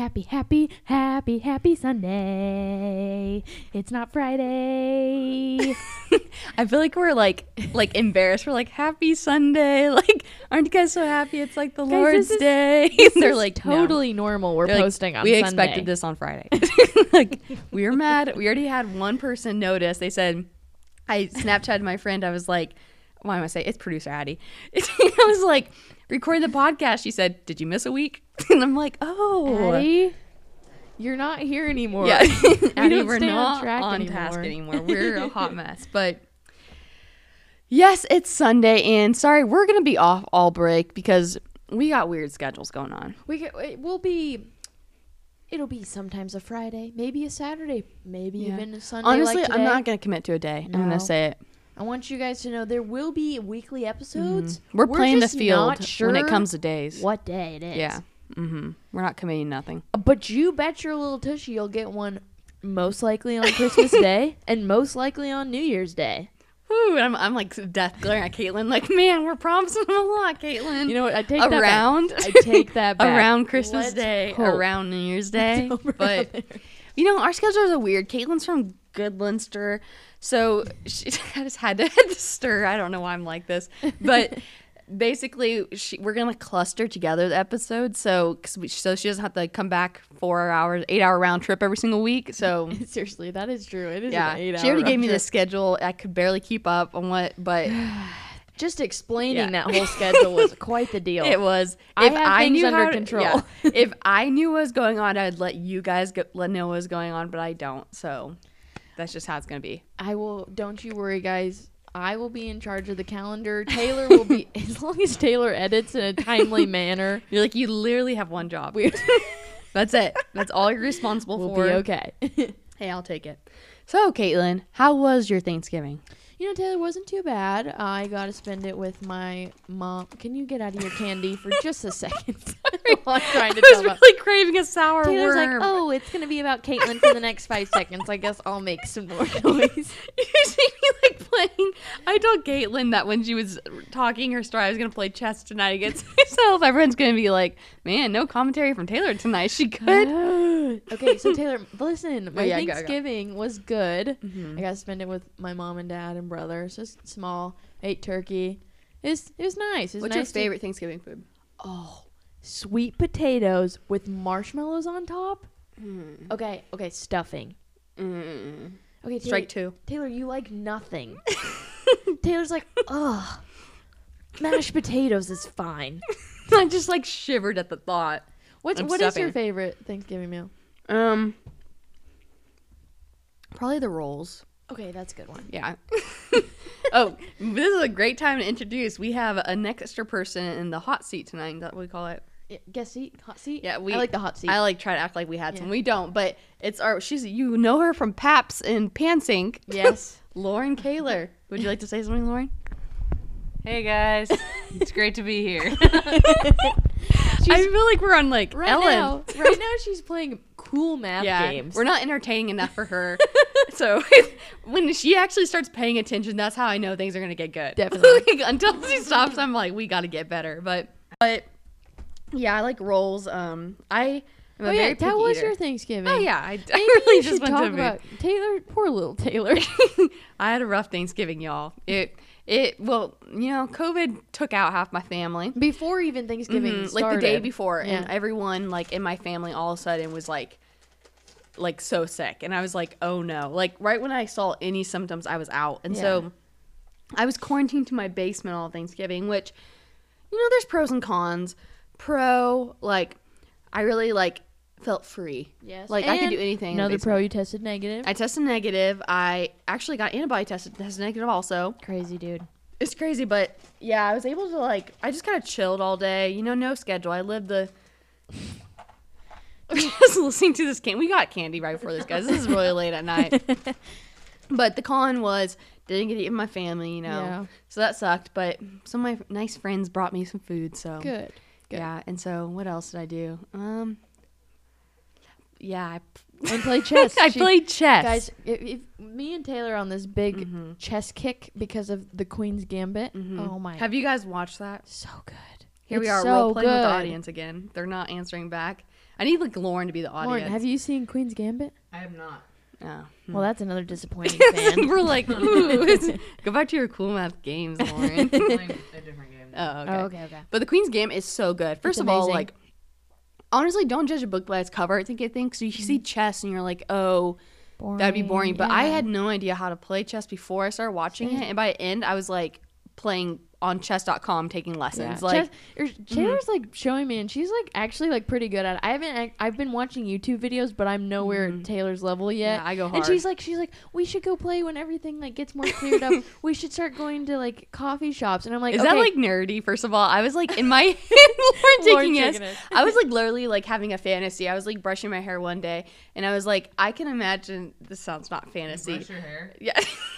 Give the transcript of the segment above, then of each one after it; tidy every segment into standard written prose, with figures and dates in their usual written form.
happy Sunday. It's not Friday. I feel like we're like embarrassed. We're like, happy Sunday. Like, aren't you guys so happy? It's like the Lord's Day. They're like totally normal. We're posting on we Sunday. expected this on Friday. Like, we were mad. We already had one person notice. They said, I Snapchatted my friend. I was like, why am I saying it's producer Addie? I was like, record the podcast. She said, did you miss a week? And I'm like, oh, Addie, you're not here anymore. yeah. Addie, we're stay not on on track task anymore. anymore. We're a hot mess. But yes, it's Sunday, and sorry, we're gonna be off all break because we got weird schedules going on. It'll be sometimes a Friday, maybe a Saturday, maybe even a Sunday. Honestly, like today. I'm not gonna commit to a day. No. I'm gonna say it. I want you guys to know there will be weekly episodes. We're playing the just field not sure when it comes to days. what day it is. Yeah. We're not committing nothing. But you bet your little tushy you'll get one most likely on Christmas Day and most likely on New Year's Day. Woo, I'm like death glaring at Caitlin. Like, man, we're promising a lot, Caitlin. You know what? I take around, that back. I take that back. Around Christmas Let's Day, hope. around New Year's Day. But, you know, our schedules are weird. Caitlin's from Goodlinster, so I just had to stir. I don't know why I'm like this. But basically, we're going to cluster together the episodes so she doesn't have to come back 4 hours, 8-hour round trip every single week. So seriously, that is true. It is yeah, an 8 hour she already gave me round the trip. schedule. I could barely keep up on but Just explaining that whole schedule was quite the deal. it was. I have things under control. Yeah, if I knew what was going on, I'd let you guys know what was going on, but I don't. So that's just how it's gonna be. I will. Don't you worry, guys. I will be in charge of the calendar. Taylor will be, as long as Taylor edits in a timely manner. You're like, you literally have one job. That's it. That's all you're responsible We'll for. be okay. Hey, I'll take it. So, Caitlin, how was your Thanksgiving? You know, Taylor, wasn't too bad. I got to spend it with my mom. Can you get out of your candy for just a second? While I'm trying to I tell was really craving a sour Taylor's worm. like, oh, it's going to be about Caitlin for the next 5 seconds. I guess I'll make some more noise. You see me like playing. I told Caitlin that when she was talking her story, I was going to play chess tonight against myself. Everyone's going to be like, man, no commentary from Taylor tonight. She could. Okay, so Taylor, listen, my yeah, go. Thanksgiving was good. Mm-hmm. I got to spend it with my mom and dad and brother. So it's small. Ate turkey. It was nice. What's your favorite Thanksgiving food? Oh, sweet potatoes with marshmallows on top. Okay, stuffing. Okay, Taylor, Strike two. Taylor, you like nothing. Taylor's like, ugh, mashed potatoes is fine. I just like shivered at the thought. What is your favorite Thanksgiving meal? Probably the rolls. Okay, that's a good one. Yeah. Oh, this is a great time to introduce. We have an extra person in the hot seat tonight. Is that what we call it? Yeah, guest seat, hot seat. Yeah, I like the hot seat. I like try to act like we had some. We don't, but it's you know her from Paps and Pansink. Yes. Lauren Kaler. Would you like to say something, Lauren? Hey guys, it's great to be here. I feel like we're on like Ellen. Right now she's playing cool math games. We're not entertaining enough for her. So when she actually starts paying attention, that's how I know things are gonna get good. Definitely. Like, until she stops, I'm like, we gotta get better. But yeah, I like rolls. I'm a very picky how was eater. your Thanksgiving? Oh yeah, I Maybe really you just should went talk to a about Taylor. Poor little Taylor. I had a rough Thanksgiving, y'all. Well, you know, COVID took out half my family. Before even Thanksgiving started. Like the day before, Yeah. and everyone like in my family all of a sudden was like so sick, and I was like, oh no! Like right when I saw any symptoms, I was out, and so I was quarantined to my basement all Thanksgiving. Which, you know, there's pros and cons. Like I really felt free. Yes. Like I could do anything. Another pro, you tested negative. I tested negative. I actually got antibody tested negative also. Crazy, dude. It's crazy, but yeah, I was able to I just kind of chilled all day. You know, no schedule. I lived the. Just listening to this we got candy right before this, guys. This is really late at night. But the con was didn't get to eat with my family, you know. Yeah. So that sucked. But some of my nice friends brought me some food, so Good. yeah. And so what else did I do? Yeah, And play chess. I played chess. Guys, if me and Taylor are on this big chess kick because of the Queen's Gambit. Oh my. Have you guys watched that? So good. Here we It's are so role playing with the good. audience again. They're not answering back. I need like Lauren to be the audience. Lauren, have you seen Queen's Gambit? I have not. Oh. Well, that's another disappointing fan. We're like, ooh, go back to your cool math games, Lauren. I'm playing a different game. Oh, okay. Oh, okay. But the Queen's Gambit is so good. First of all, amazing. like, honestly, don't judge a book by its cover. I think so. You see chess and you're like, oh, that'd be boring. But I yeah. had no idea how to play chess before I started watching it, and by the end, I was like playing on chess.com, taking lessons. Yeah. Like, Taylor's like showing me, and she's like actually like pretty good at it. I've been watching YouTube videos, but I'm nowhere at Taylor's level yet. Yeah, I go And hard. she's like, we should go play when everything like gets more cleared up. We should start going to like coffee shops. And I'm like, is okay. that like nerdy? First of all, I was like in my Lauren Lauren taking it. taking it. I was like literally like having a fantasy. I was like brushing my hair one day, and I was like, I can imagine. This sounds not fantasy. Brush your hair. Yeah.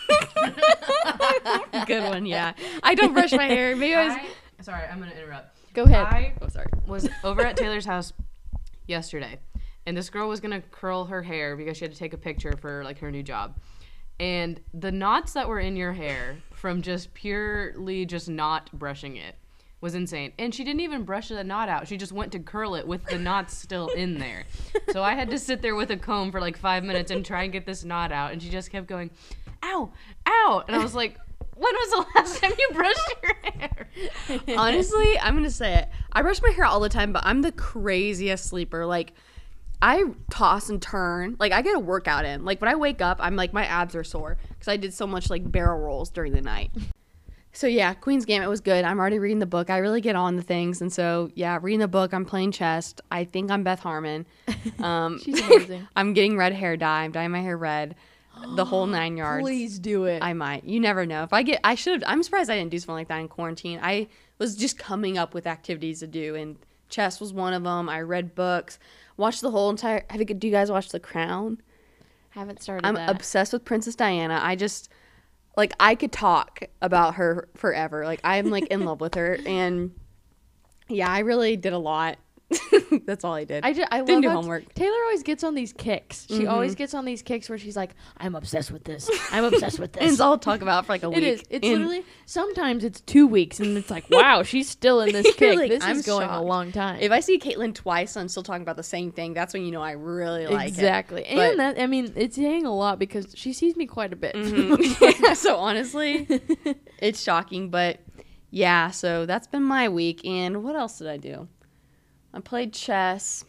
Good one, yeah. I don't brush my hair. Maybe I was. Sorry, I'm gonna interrupt. Go ahead. I Oh, sorry. was over at Taylor's house yesterday, and this girl was gonna curl her hair because she had to take a picture for like her new job. And the knots that were in your hair from just purely just not brushing it was insane. And she didn't even brush the knot out. She just went to curl it with the knots still in there. So I had to sit there with a comb for like 5 minutes and try and get this knot out. And she just kept going, ow, ow. And I was like, when was the last time you brushed your hair? Honestly, I'm going to say it. I brush my hair all the time, but I'm the craziest sleeper. Like, I toss and turn. Like, I get a workout in. Like, when I wake up, I'm like, my abs are sore because I did so much, like, barrel rolls during the night. So, yeah, Queen's Gambit was good. I'm already reading the book. I really get on the things. And so, yeah, reading the book, I'm playing chess. I think I'm Beth Harmon. She's amazing. I'm getting red hair dye. I'm dyeing my hair red. The whole 9 yards. Please do it. I might. You never know. I'm surprised I didn't do something like that in quarantine. I was just coming up with activities to do, and chess was one of them. I read books, watched the whole entire. Do you guys watch The Crown? Haven't started I'm that. obsessed with Princess Diana. I just, like, I could talk about her forever. Like, I'm, like, in love with her, and yeah, I really did a lot. That's all I did. I didn't love do how homework. Taylor always gets on these kicks. She always gets on these kicks where she's like, I'm obsessed with this. I'm obsessed with And it's this. all I'll talk about for like a week. It is. It's And literally, sometimes it's 2 weeks and it's like, wow, she's still in this You're kick. like, This I'm is going a shocked. long time. If I see Caitlin twice and I'm still talking about the same thing, that's when you know I really like exactly. it. But- And that, I mean, it's saying a lot because she sees me quite a bit. Yeah, so honestly, it's shocking, but yeah, so that's been my week. And what else did I do? I played chess.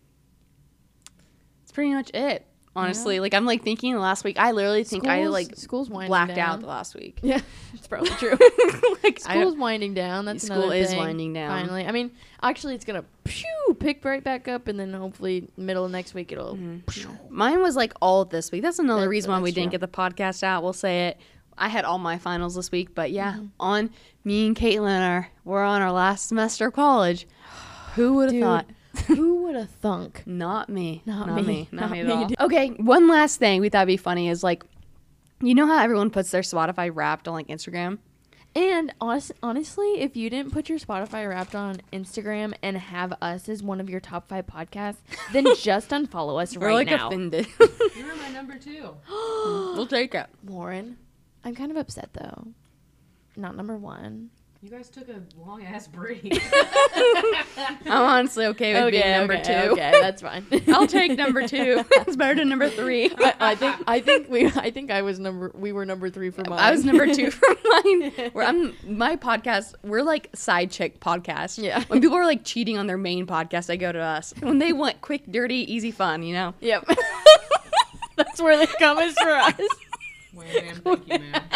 That's pretty much it. Honestly, like I'm like thinking the last week. I literally think I like school's winding blacked down. out the last week. Yeah, it's probably true. Like School's winding down. That's School another is thing. winding down. Finally, I mean, actually, it's gonna pick right back up, and then hopefully middle of next week it'll. Mine was like all this week. That's another reason why we that's didn't true. get the podcast out. We'll say it. I had all my finals this week, but yeah, Mm-hmm. on me and Caitlin we're on our last semester of college. Who would have Dude, thought? Who would have thunk? Not me. Not me. Not Not me at me, all. dude. Okay, one last thing we thought would be funny is like, you know how everyone puts their Spotify Wrapped on like Instagram? And honestly, if you didn't put your Spotify Wrapped on Instagram and have us as one of your top 5 podcasts, then just unfollow us We're right like now. offended. You were my number 2. We'll take it. Lauren, I'm kind of upset though. Not number 1. You guys took a long ass break. I'm honestly okay with being number 2. Okay, that's fine. I'll take number 2. It's better than number 3. I think we were number 3 for mine. I was number 2 for mine. My podcast, we're like side chick podcast. Yeah. When people are like cheating on their main podcast, they go to us. When they want quick, dirty, easy fun, you know? Yep. That's where they come is for us. Wham, thank you, man.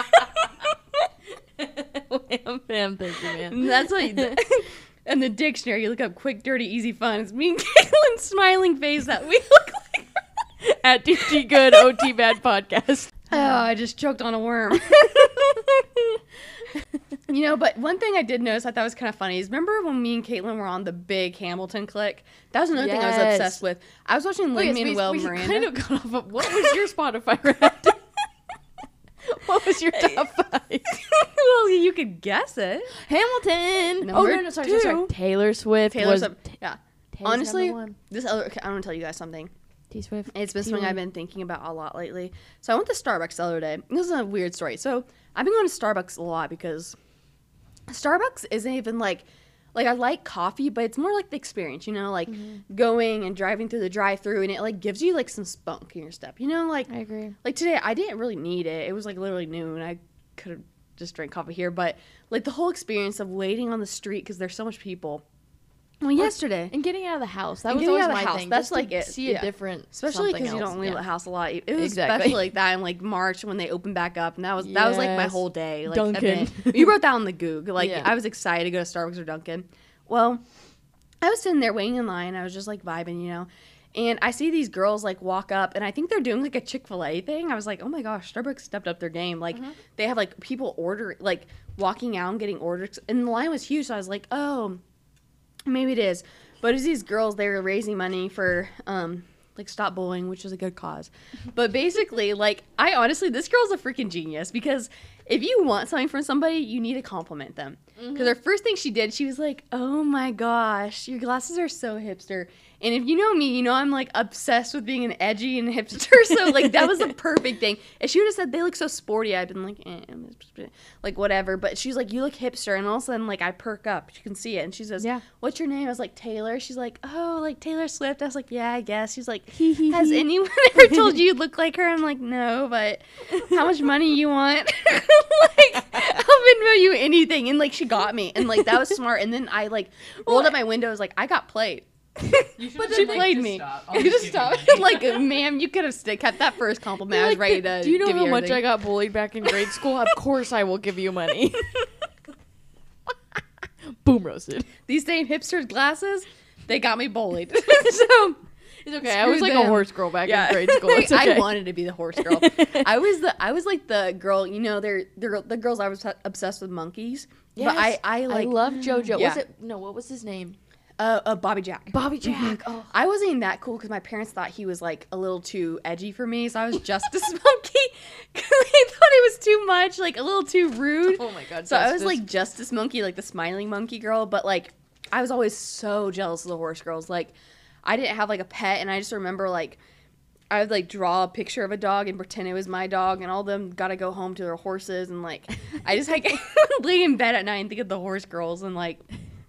Wham, bam, thank you, man. And that's what in the dictionary, you look up quick, dirty, easy fun. It's me and Caitlin's smiling face that we look like. At DT Good OT Bad Podcast. Oh, I just choked on a worm. You know, but one thing I did notice I thought was kind of funny is remember when me and Caitlin were on the big Hamilton clique? That was another thing I was Yes. obsessed with. I was watching Lin-Manuel we Miranda. kind of got off of what was your Spotify Wrapped? What was your top 5? Well, you could guess it. Hamilton. Number No, sorry. Taylor Swift Taylor was. Swift. Yeah. Taylor's Honestly, number 1. this other. Okay, I want to tell you guys something. T Swift. It's been something I've been thinking about a lot lately. So I went to Starbucks the other day. This is a weird story. So I've been going to Starbucks a lot because Starbucks isn't even like like I like coffee, but it's more like the experience, like going and driving through the drive-through, and it like gives you like some spunk in your step, like I agree. like today I didn't really need it. It was like literally noon. I could have just drank coffee here, but like the whole experience of waiting on the street because there's so much people. Well, yesterday. And getting out of the house. That And was getting always out of my the house. thing. That's just like to it. see Yeah. a different Especially because you something don't leave else. the house a lot. It was Exactly. especially like that in like March when they opened back up, and that was like my Yes. whole day. Like Dunkin'. event. You wrote down the Goog. Like Yeah. I was excited to go to Starbucks or Dunkin'. Well, I was sitting there waiting in line. I was just like vibing, and I see these girls like walk up, and I think they're doing like a Chick-fil-A thing. I was like, oh my gosh, Starbucks stepped up their game. Like they have like people ordering, like walking out and getting orders, and the line was huge. So I was like, oh, maybe it is. But it's these girls, they were raising money for like Stop Bullying, which is a good cause. But basically, like, I honestly, this girl's a freaking genius, because if you want something from somebody, you need to compliment them. Because her first thing she did, she was like, oh my gosh, your glasses are so hipster. And if you know me, you know I'm like obsessed with being an edgy and hipster. So like that was the perfect thing. If she would have said they look so sporty, I'd been like, like whatever. But she's like, you look hipster, and all of a sudden like I perk up. You can see it, and she says, Yeah. what's your name? I was like, Taylor. She's like, oh, like Taylor Swift. I was like, yeah, I guess. She's like, has anyone ever told you you look like her? I'm like, no, but how much money you want? Like, I'll video you anything. And like she got me, and like that was smart. And then I like rolled up my window. I was like, I got played. But she played me. You just stop. Like, ma'am, you could have kept that first compliment. I was ready to. Do you know give how much everything. I got bullied back in grade school? Of course I will give you money. Boom roasted. These same hipster glasses, they got me bullied. So It's okay. I was like a them. horse girl back in grade school. It's I okay. wanted to be the horse girl. I was like the girl. They're the girls. I was obsessed with monkeys. Yes. But I like love JoJo. Yeah. Was it? No, what was his name? Bobby Jack. Bobby Jack. Oh. I wasn't even that cool because my parents thought he was like a little too edgy for me, so I was Justice Monkey because they thought it was too much, like a little too rude. Oh my god. So I was like Justice Monkey, like the smiling monkey girl, but like I was always so jealous of the horse girls. Like I didn't have like a pet, and I just remember like I would like draw a picture of a dog and pretend it was my dog, and all of them got to go home to their horses, and like I just like lay in bed at night and think of the horse girls, and like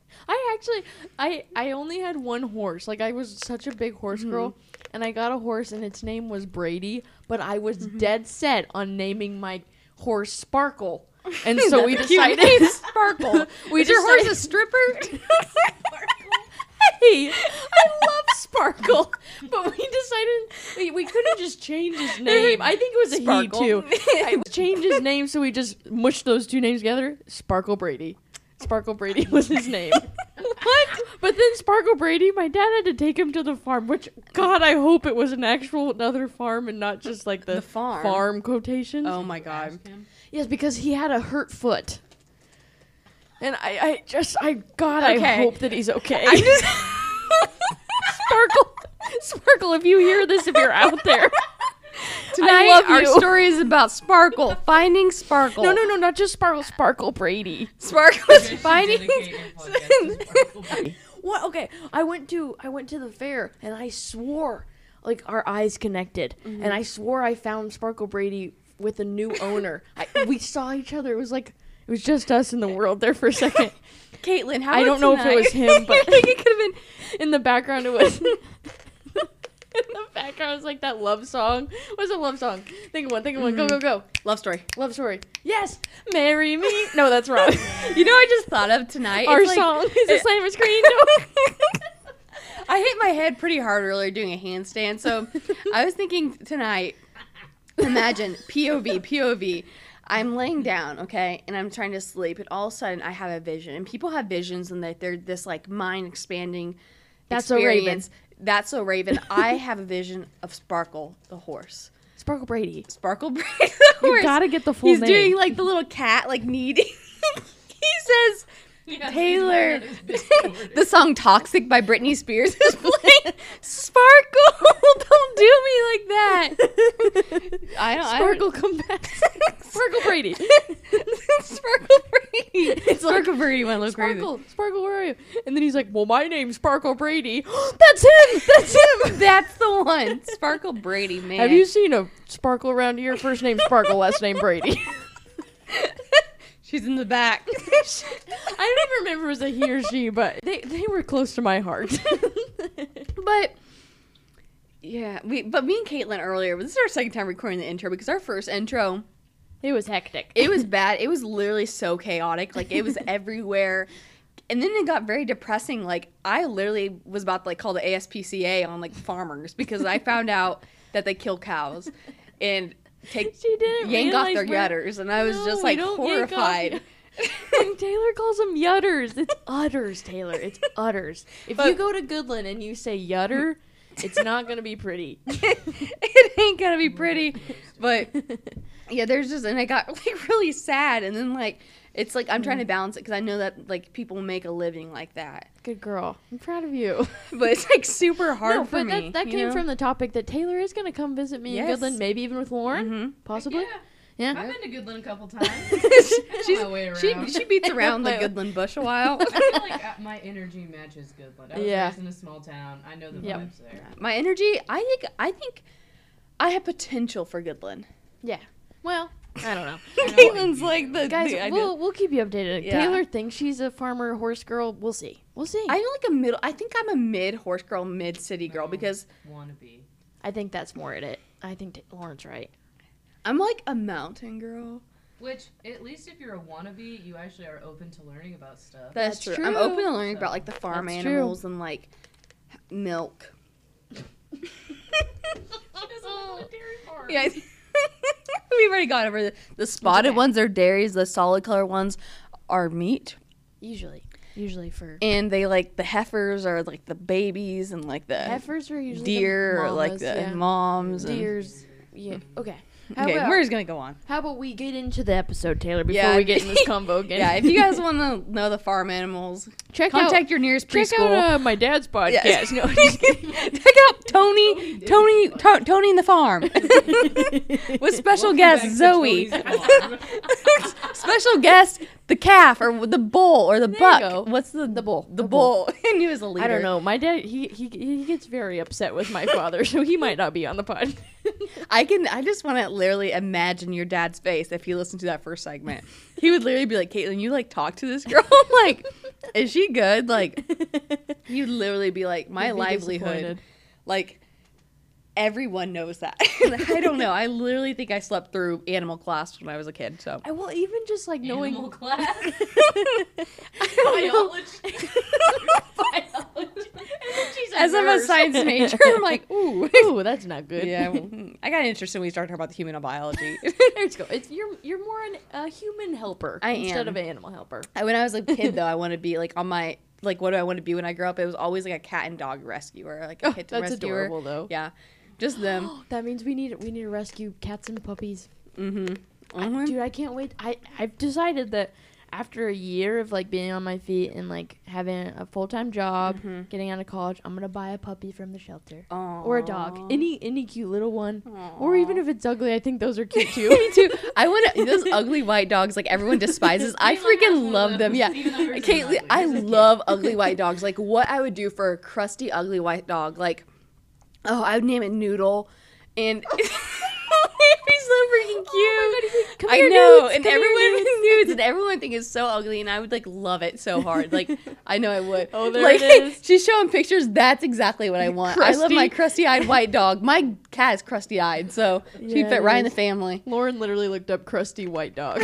I only had one horse. Like I was such a big horse girl, and I got a horse, and its name was Brady. But I was dead set on naming my horse Sparkle, and so we decided Sparkle. Is your horse a stripper? Hey, I love Sparkle, but we decided we couldn't just change his name. I think it was a Sparkle. he too. I changed his name, so we just mushed those two names together. Sparkle Brady. Sparkle Brady was his name. What? But then Sparkle Brady, my dad had to take him to the farm, which, God, I hope it was an actual another farm and not just like the farm quotations. Oh my god. Yes, because he had a hurt foot. And I Okay. hope that he's okay. Sparkle, if you hear this, if you're out there. Tonight, love our you. story is about Sparkle. Finding Sparkle. No, not just Sparkle. Sparkle Brady. Sparkle is finding. What? Okay, I went to the fair, and I swore, like, our eyes connected, and I swore I found Sparkle Brady with a new owner. We saw each other. It was just us in the world there for a second. Caitlin, how I don't know if it was him, but I think it could have been. in the background it was. In the background, it was like that love song. What's a love song? Think of one. Go. Love story. Love story. Yes. Marry me. No, that's wrong. You know what I just thought of tonight? Our It's like- song is a slammer screen. I hit my head pretty hard earlier doing a handstand, so I was thinking tonight, imagine, POV. I'm laying down, okay, and I'm trying to sleep, and all of a sudden I have a vision. And people have visions, and they're this, like, mind-expanding That's so Raven. experience. That's so Raven. I have a vision of Sparkle, the horse. Sparkle Brady. Sparkle Brady, the horse. You gotta get the full He's name. doing, like, the little cat, like, kneading. He says... Taylor, the song "Toxic" by Britney Spears is playing. Sparkle, don't do me like that. Sparkle, come back. Sparkle Brady. Sparkle Brady. Sparkle Brady went a little crazy. Sparkle, where are you? And then he's like, well, my name's Sparkle Brady. That's him. That's the one. Sparkle Brady, man. Have you seen a Sparkle around here? First name Sparkle, last name Brady. She's in the back. I don't even remember if it was a he or she, but they were close to my heart. But yeah, but me and Caitlin earlier, this is our second time recording the intro because our first intro, It was hectic. it was bad. It was literally so chaotic. Like it was everywhere. And then it got very depressing. Like I literally was about to like call the ASPCA on like farmers because I found out that they kill cows and take She didn't yank off their realize udders, and I was No, just we like don't yank off horrified. And Taylor calls them yudders. It's udders, Taylor. It's udders. If But- you go to Goodland and you say yudder, it's not going to be pretty. It ain't gonna be pretty, but yeah, there's just, and I got like really sad, and then like it's like I'm trying to balance it because I know that like people make a living like that, Good girl. I'm proud of you. but it's like super hard No, for but me. that you came know? from the topic that Taylor is going to come visit me in Yes. Goodland, maybe even with Lauren, Mhm. possibly. Yeah. Yeah. I've been to Goodland a couple times. She's, my way she around. she beats around the Goodland bush a while. I feel like my energy matches Goodland. I was Yeah. raised in a small town. I know the Yep. vibes there. My energy, I think I have potential for Goodland. Yeah. Well, I don't know. Caitlin's like the Guys, the, we'll keep you updated. Yeah. Taylor thinks she's a farmer horse girl. We'll see. We'll see. I'm like a middle. I think I'm a mid horse girl, mid city girl No. because Wannabe. I think that's more at it. I think Lauren's right. I'm like a mountain girl. Which, at least if you're a wannabe, you actually are open to learning about stuff. That's That's true. I'm true. open to learning about like the farm That's true. animals and like milk. She doesn't live on a dairy farm. Yeah, we've already gone over the spotted okay. ones are dairies. The solid color ones are meat, Usually for and they like the heifers are like the babies and like the heifers are usually deer the or like mamas, the yeah. moms. And, Deers. Yeah. Okay. How okay, about, we're just gonna go on. how about we get into the episode, Taylor, before Yeah. we get in this combo again? Yeah, if you guys want to know the farm animals, check contact your nearest check preschool. out my dad's podcast. Yes. No, just kidding. Check out Tony and the Farm with special guest Back to Zoe. Tony's farm. Special guest the calf or the bull or the There you buck. go. What's the bull. The bull. And he was a leader. I don't know. My dad, he gets very upset with my father, so he might not be on the pod. I just want to literally imagine your dad's face if he listened to that first segment. He would literally be like, "Caitlin, you like talk to this girl? Like, is she good?" Like, you'd literally be like, "My He'd be livelihood." disappointed. Like, everyone knows that. I don't know. I literally think I slept through animal class when I was a kid. So I will even just like knowing. Animal class. I don't know. Biology. Biology. And then she's as I'm a nurse. science major, I'm like, ooh. Ooh, that's not good. Yeah, well, I got interested when we started talking about the human biology. Let's go. It's you're more a human helper I instead am. of an animal helper. When I was a kid, though, I wanted to be like on my like what do I want to be when I grow up? It was always like a cat and dog rescuer, like a kitten That's rescuer. adorable though. Yeah, just them. That means we need to rescue cats and puppies. Mm-hmm. Dude, I can't wait. I've decided that after a year of like being on my feet and like having a full-time job, getting out of college, I'm gonna buy a puppy from the shelter or a dog, any cute little one, or even if it's ugly. I think those are cute too. Me too. I want those ugly white dogs like everyone despises. I Caitlin has freaking one love of them. those, Yeah, even though hers is Caitlin, ugly. I Hers is cute. love ugly white dogs. Like what I would do for a crusty ugly white dog. Like, oh, I would name it Noodle, and it'd be so freaking cute. Come I here, know, Nudes. and Come here, everyone Nudes. nudes, and everyone would think it's so ugly, and I would like love it so hard. Like I know I would. Oh, there like, it is. She's showing pictures. That's exactly what I want. I love my crusty-eyed white dog. My cat is crusty-eyed, so she'd Yeah, fit it right in the is. family. Lauren literally looked up crusty white dog.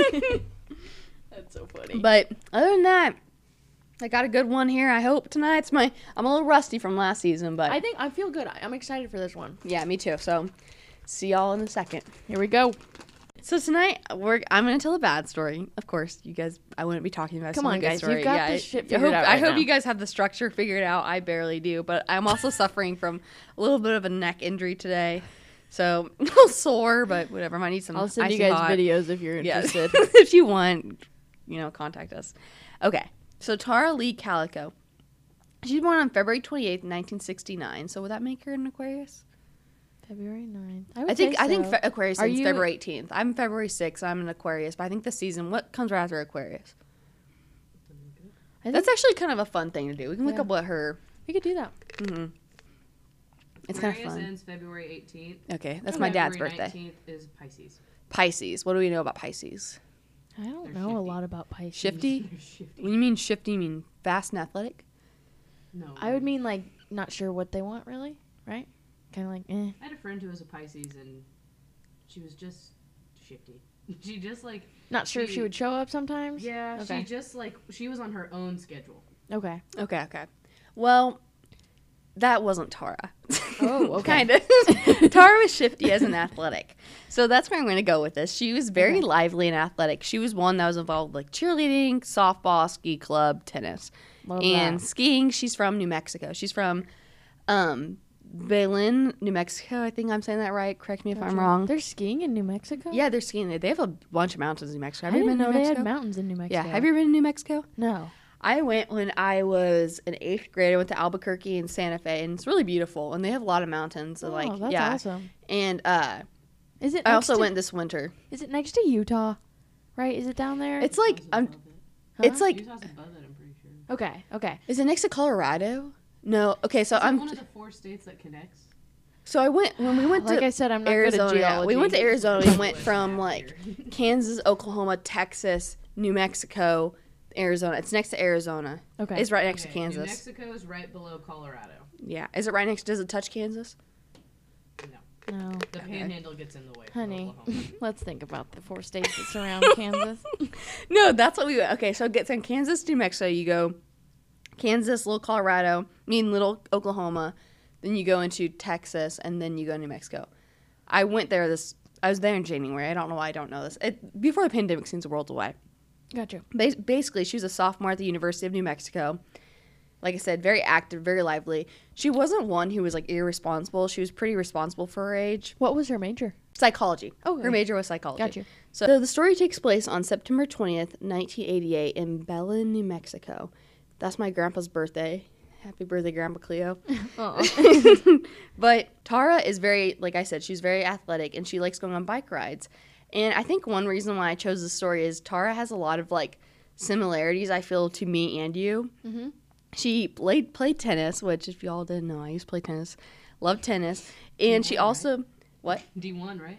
That's so funny. But other than that, I got a good one here. I hope tonight's I'm a little rusty from last season, but I feel good. I'm excited for this one. yeah, me too. So see y'all in a second. Here we go. So tonight I'm gonna tell a bad story. Of course, you guys. I wouldn't be talking about Come some on, good guys, story. you've got yeah, this shit I figured hope, out I right hope now. you guys have the structure figured out. I barely do, but I'm also suffering from a little bit of a neck injury today, so a little sore. But whatever. I might need some. I'll send you icy guys hot. videos if you're Yeah, interested. if you want, contact us. Okay, so Tara Lee Calico. She's born on February 28th, 1969. So would that make her an Aquarius? February 9th. I think so. Aquarius Are is you- February 18th. I'm February 6th. I'm an Aquarius, but I think the season what comes right after Aquarius. I think That's actually kind of a fun thing to do. We can look Yeah. up what her. we could do that. Mm-hmm. It's kind of Aquarius fun. ends February 18th. Okay, that's my dad's February birthday. 19th is Pisces. Pisces. What do we know about Pisces? I don't They're know a shifty. lot about Pisces. Shifty? They're shifty. When you mean shifty, you mean fast and athletic? No. I would mean like not sure what they want really, right? Kind of like, I had a friend who was a Pisces, and she was just shifty. She just like. not sure if she would show up sometimes. Yeah. Okay. She just like she was on her own schedule. Okay. Okay. Well, that wasn't Tara. Oh, okay. Kind of. Tara was shifty as an athletic. So that's where I'm going to go with this. She was very Okay. lively and athletic. She was one that was involved with like cheerleading, softball, ski club, tennis. Love And that. skiing, she's from New Mexico. She's from Belen, New Mexico. I think I'm saying that right. Correct me if I'm Gotcha. wrong. They're skiing in New Mexico. Yeah, they're skiing. They have a bunch of mountains in New Mexico. Have I you didn't been to know New they Mexico? had mountains in New Mexico. Yeah. Have you ever been to New Mexico? No. I went when I was in 8th grade. I went to Albuquerque and Santa Fe, and it's really beautiful. And they have a lot of mountains. Oh, And like, that's yeah. awesome. And Is it? I next also to- went this winter. Is it next to Utah? Right? Is it down there? It's like Utah's I'm. above it. Huh? It's like, Utah's above it, I'm pretty sure. Okay. Okay. is it next to Colorado? No. Okay, so Is it I'm. one of the 4 states that connects. So I went when we went Like to I said, I'm not Arizona. good at Yeah, geology. we went to Arizona. We went from Here. like Kansas, Oklahoma, Texas, New Mexico, Arizona. It's next to Arizona. Okay. It's right next to Okay, New Kansas. Mexico is right below Colorado. Yeah. Is it right next? Does it touch Kansas? No, No, the Panhandle gets in the way. from honey. Oklahoma. Let's think about the 4 states that surround Kansas. No, that's what we went. Okay, so it gets in Kansas, New Mexico. You go Kansas, little Colorado, little Oklahoma. Then you go into Texas, and then you go New Mexico. I went there I was there in January. I don't know why I don't know this. Before the pandemic seems worlds away. Gotcha. Basically, she was a sophomore at the University of New Mexico. Like I said, very active, very lively. She wasn't one who was like irresponsible. She was pretty responsible for her age. What was her major? Psychology. Oh, Her major was psychology. Gotcha. So the story takes place on September 20th, 1988 in Belen, New Mexico. That's my grandpa's birthday. Happy birthday, Grandpa Cleo. But Tara is very, like I said, she's very athletic and she likes going on bike rides. And I think one reason why I chose this story is Tara has a lot of like similarities, I feel, to me and you. Mm-hmm. She played tennis, which if y'all didn't know, I used to play tennis. Love tennis. And she also, what? D1, right?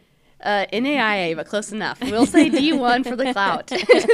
NAIA, but close enough. We'll say D1 for the clout.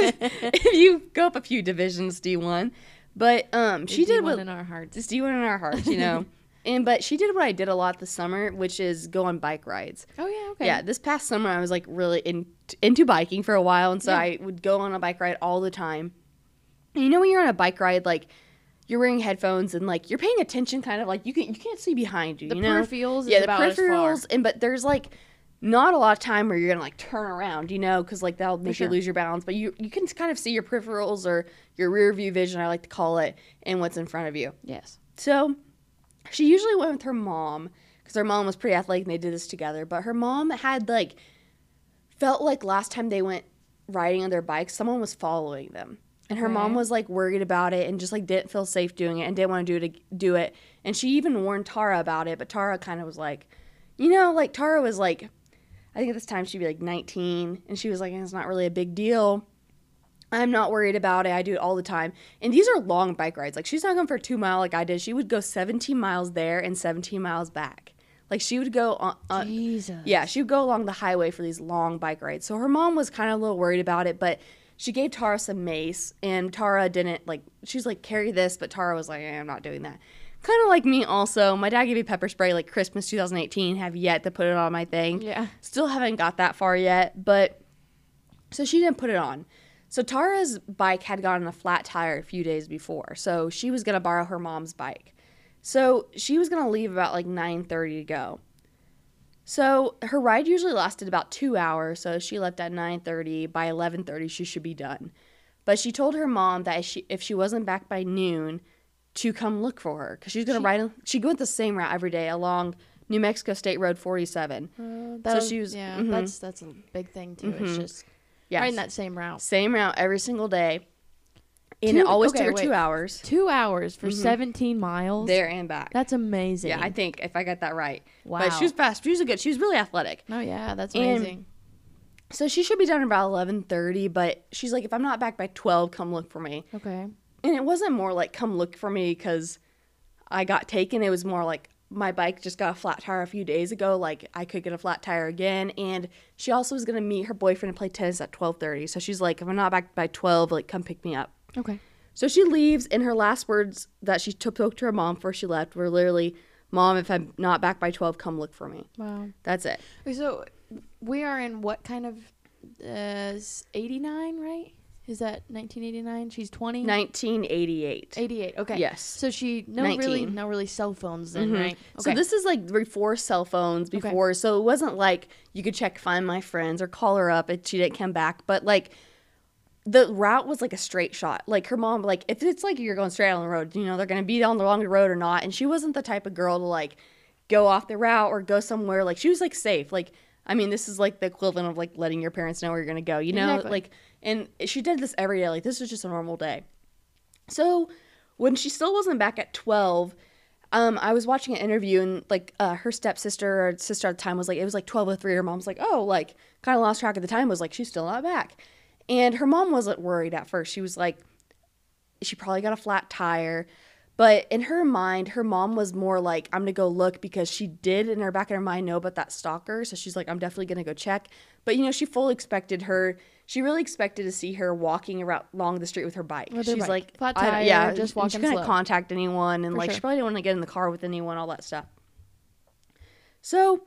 If you go up a few divisions, D1. But she did one what in our hearts. it's D1 in our hearts, you know. But she did what I did a lot this summer, which is go on bike rides. Oh yeah. Okay. Yeah, this past summer I was like really into biking for a while, and so Yeah. I would go on a bike ride all the time. And you know when you're on a bike ride, like you're wearing headphones and like you're paying attention, kind of like you can't see behind you. The you know? peripherals. Yeah, is the about as far. peripherals, but there's like not a lot of time where you're gonna like turn around, you know, because like that'll make sure. you lose your balance. But you can kind of see your peripherals or your rear view vision, I like to call it, and what's in front of you. Yes. So she usually went with her mom because her mom was pretty athletic and they did this together. But her mom had like felt like last time they went riding on their bikes, someone was following them. And her mom Okay. was like worried about it and just like didn't feel safe doing it and didn't want to do it. And she even warned Tara about it, but Tara kind of was like, you know, like Tara was like, I think at this time she'd be like 19, and she was like, it's not really a big deal. I'm not worried about it. I do it all the time. And these are long bike rides. Like she's not going for a 2 mile like I did. She would go 17 miles there and 17 miles back. Like she would go on Jesus. yeah, she would go along the highway for these long bike rides. So her mom was kind of a little worried about it, but she gave Tara some mace, and Tara didn't like. She's like, carry this, but Tara was like, I'm not doing that. Kind of like me also. My dad gave me pepper spray like Christmas 2018. Have yet to put it on my thing. Yeah. Still haven't got that far yet, but so she didn't put it on. So Tara's bike had gotten a flat tire a few days before, so she was gonna borrow her mom's bike. So she was gonna leave about like 9:30 to go. So her ride usually lasted about 2 hours, so she left at 9:30. By 11:30 she should be done. But she told her mom that if she wasn't back by noon, to come look for her because she's gonna ride. She went the same route every day along New Mexico State Road 47. That So she was- Yeah. mhm. That's a big thing too. It's just Yes. riding that same route. Same route every single day. And it always took her 2 hours 2 hours for 17 miles. there and back. That's amazing. Yeah, I think if I got that right. Wow. But she was fast. She was good. She was really athletic. Oh yeah, that's And- amazing. So she should be done about 11:30, but she's like, if I'm not back by 12, come look for me. Okay. And it wasn't more like come look for me because I got taken. It was more like my bike just got a flat tire a few days ago. Like, I could get a flat tire again. And she also was going to meet her boyfriend and play tennis at 12:30. So she's like, if I'm not back by 12, like, come pick me up. Okay. So she leaves, and her last words that she spoke to her mom before she left were literally, Mom, if I'm not back by 12, come look for me. Wow. That's it. Okay, so we are in what kind of 89, right? Is that 1989? She's 20? 1988. 88. Okay. Yes. So she no 19. really cell phones then, right? So this is like before cell phones, before, so it wasn't like you could check Find My Friends or call her up if she didn't come back, but like the route was like a straight shot. Like her mom, like if it's like you're going straight on the road, you know, they're going to be on the wrong road or not. And she wasn't the type of girl to like go off the route or go somewhere. Like she was like safe. Like, I mean, this is like the equivalent of like letting your parents know where you're going to go, you know, Exactly. like, and she did this every day. Like this was just a normal day. So when she still wasn't back at 12, I was watching an interview and like her stepsister or sister at the time was like, it was like 12:03. Her mom's like, oh, like kind of lost track of the time. Was like, she's still not back. And her mom wasn't worried at first. She was like, she probably got a flat tire. But in her mind, her mom was more like, I'm going to go look because she did in her back of her mind know about that stalker. So she's like, I'm definitely going to go check. But, you know, she fully expected her. She really expected to see her walking around along the street with her bike. With her She's bike. like, Flat I don't- tire, yeah, just and walking she couldn't slow. contact anyone. And For like, sure. she probably didn't want to get in the car with anyone, all that stuff. So,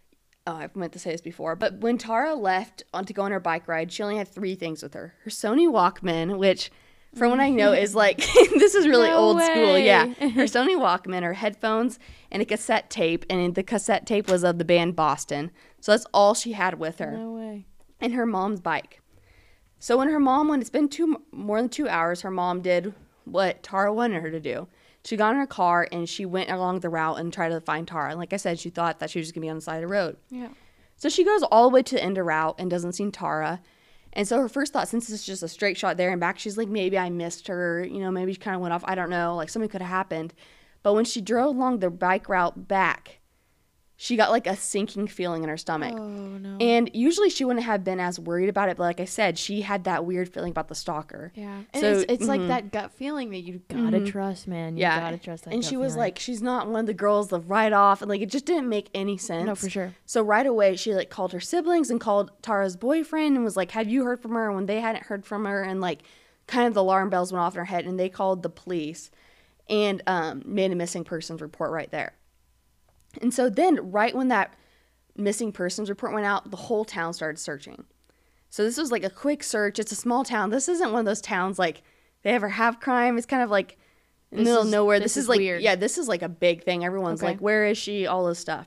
I meant to say this before, but when Tara left to go on her bike ride, she only had 3 things with her. Her Sony Walkman, which from what I know is like, this is really No old school. Yeah. way. Her Sony Walkman, her headphones, and a cassette tape. And the cassette tape was of the band Boston. So that's all she had with her. No way. And her mom's bike. So when it's been more than 2 hours, her mom did what Tara wanted her to do. She got in her car and she went along the route and tried to find Tara. And like I said, she thought that she was going to be on the side of the road. Yeah. So she goes all the way to the end of route and doesn't see Tara. And so her first thought, since it's just a straight shot there and back, she's like, maybe I missed her. You know, maybe she kind of went off. I don't know. Like something could have happened. But when she drove along the bike route back, she got like a sinking feeling in her stomach. Oh no. And usually she wouldn't have been as worried about it. But like I said, she had that weird feeling about the stalker. Yeah. And So, it's like that gut feeling that you gotta trust, man. You gotta trust that And gut she was feeling. like, she's not one of the girls that ride off. And like, it just didn't make any sense. No, for sure. So right away, she like called her siblings and called Tara's boyfriend and was like, have you heard from her? And when they hadn't heard from her, and like kind of the alarm bells went off in her head, and they called the police and made a missing persons report right there. And so then right when that missing persons report went out, the whole town started searching. So this was like a quick search. It's a small town. This isn't one of those towns like they ever have crime. It's kind of like in the middle of nowhere. This is like, weird. yeah, this is like a big thing. Everyone's Okay. like, where is she? All this stuff.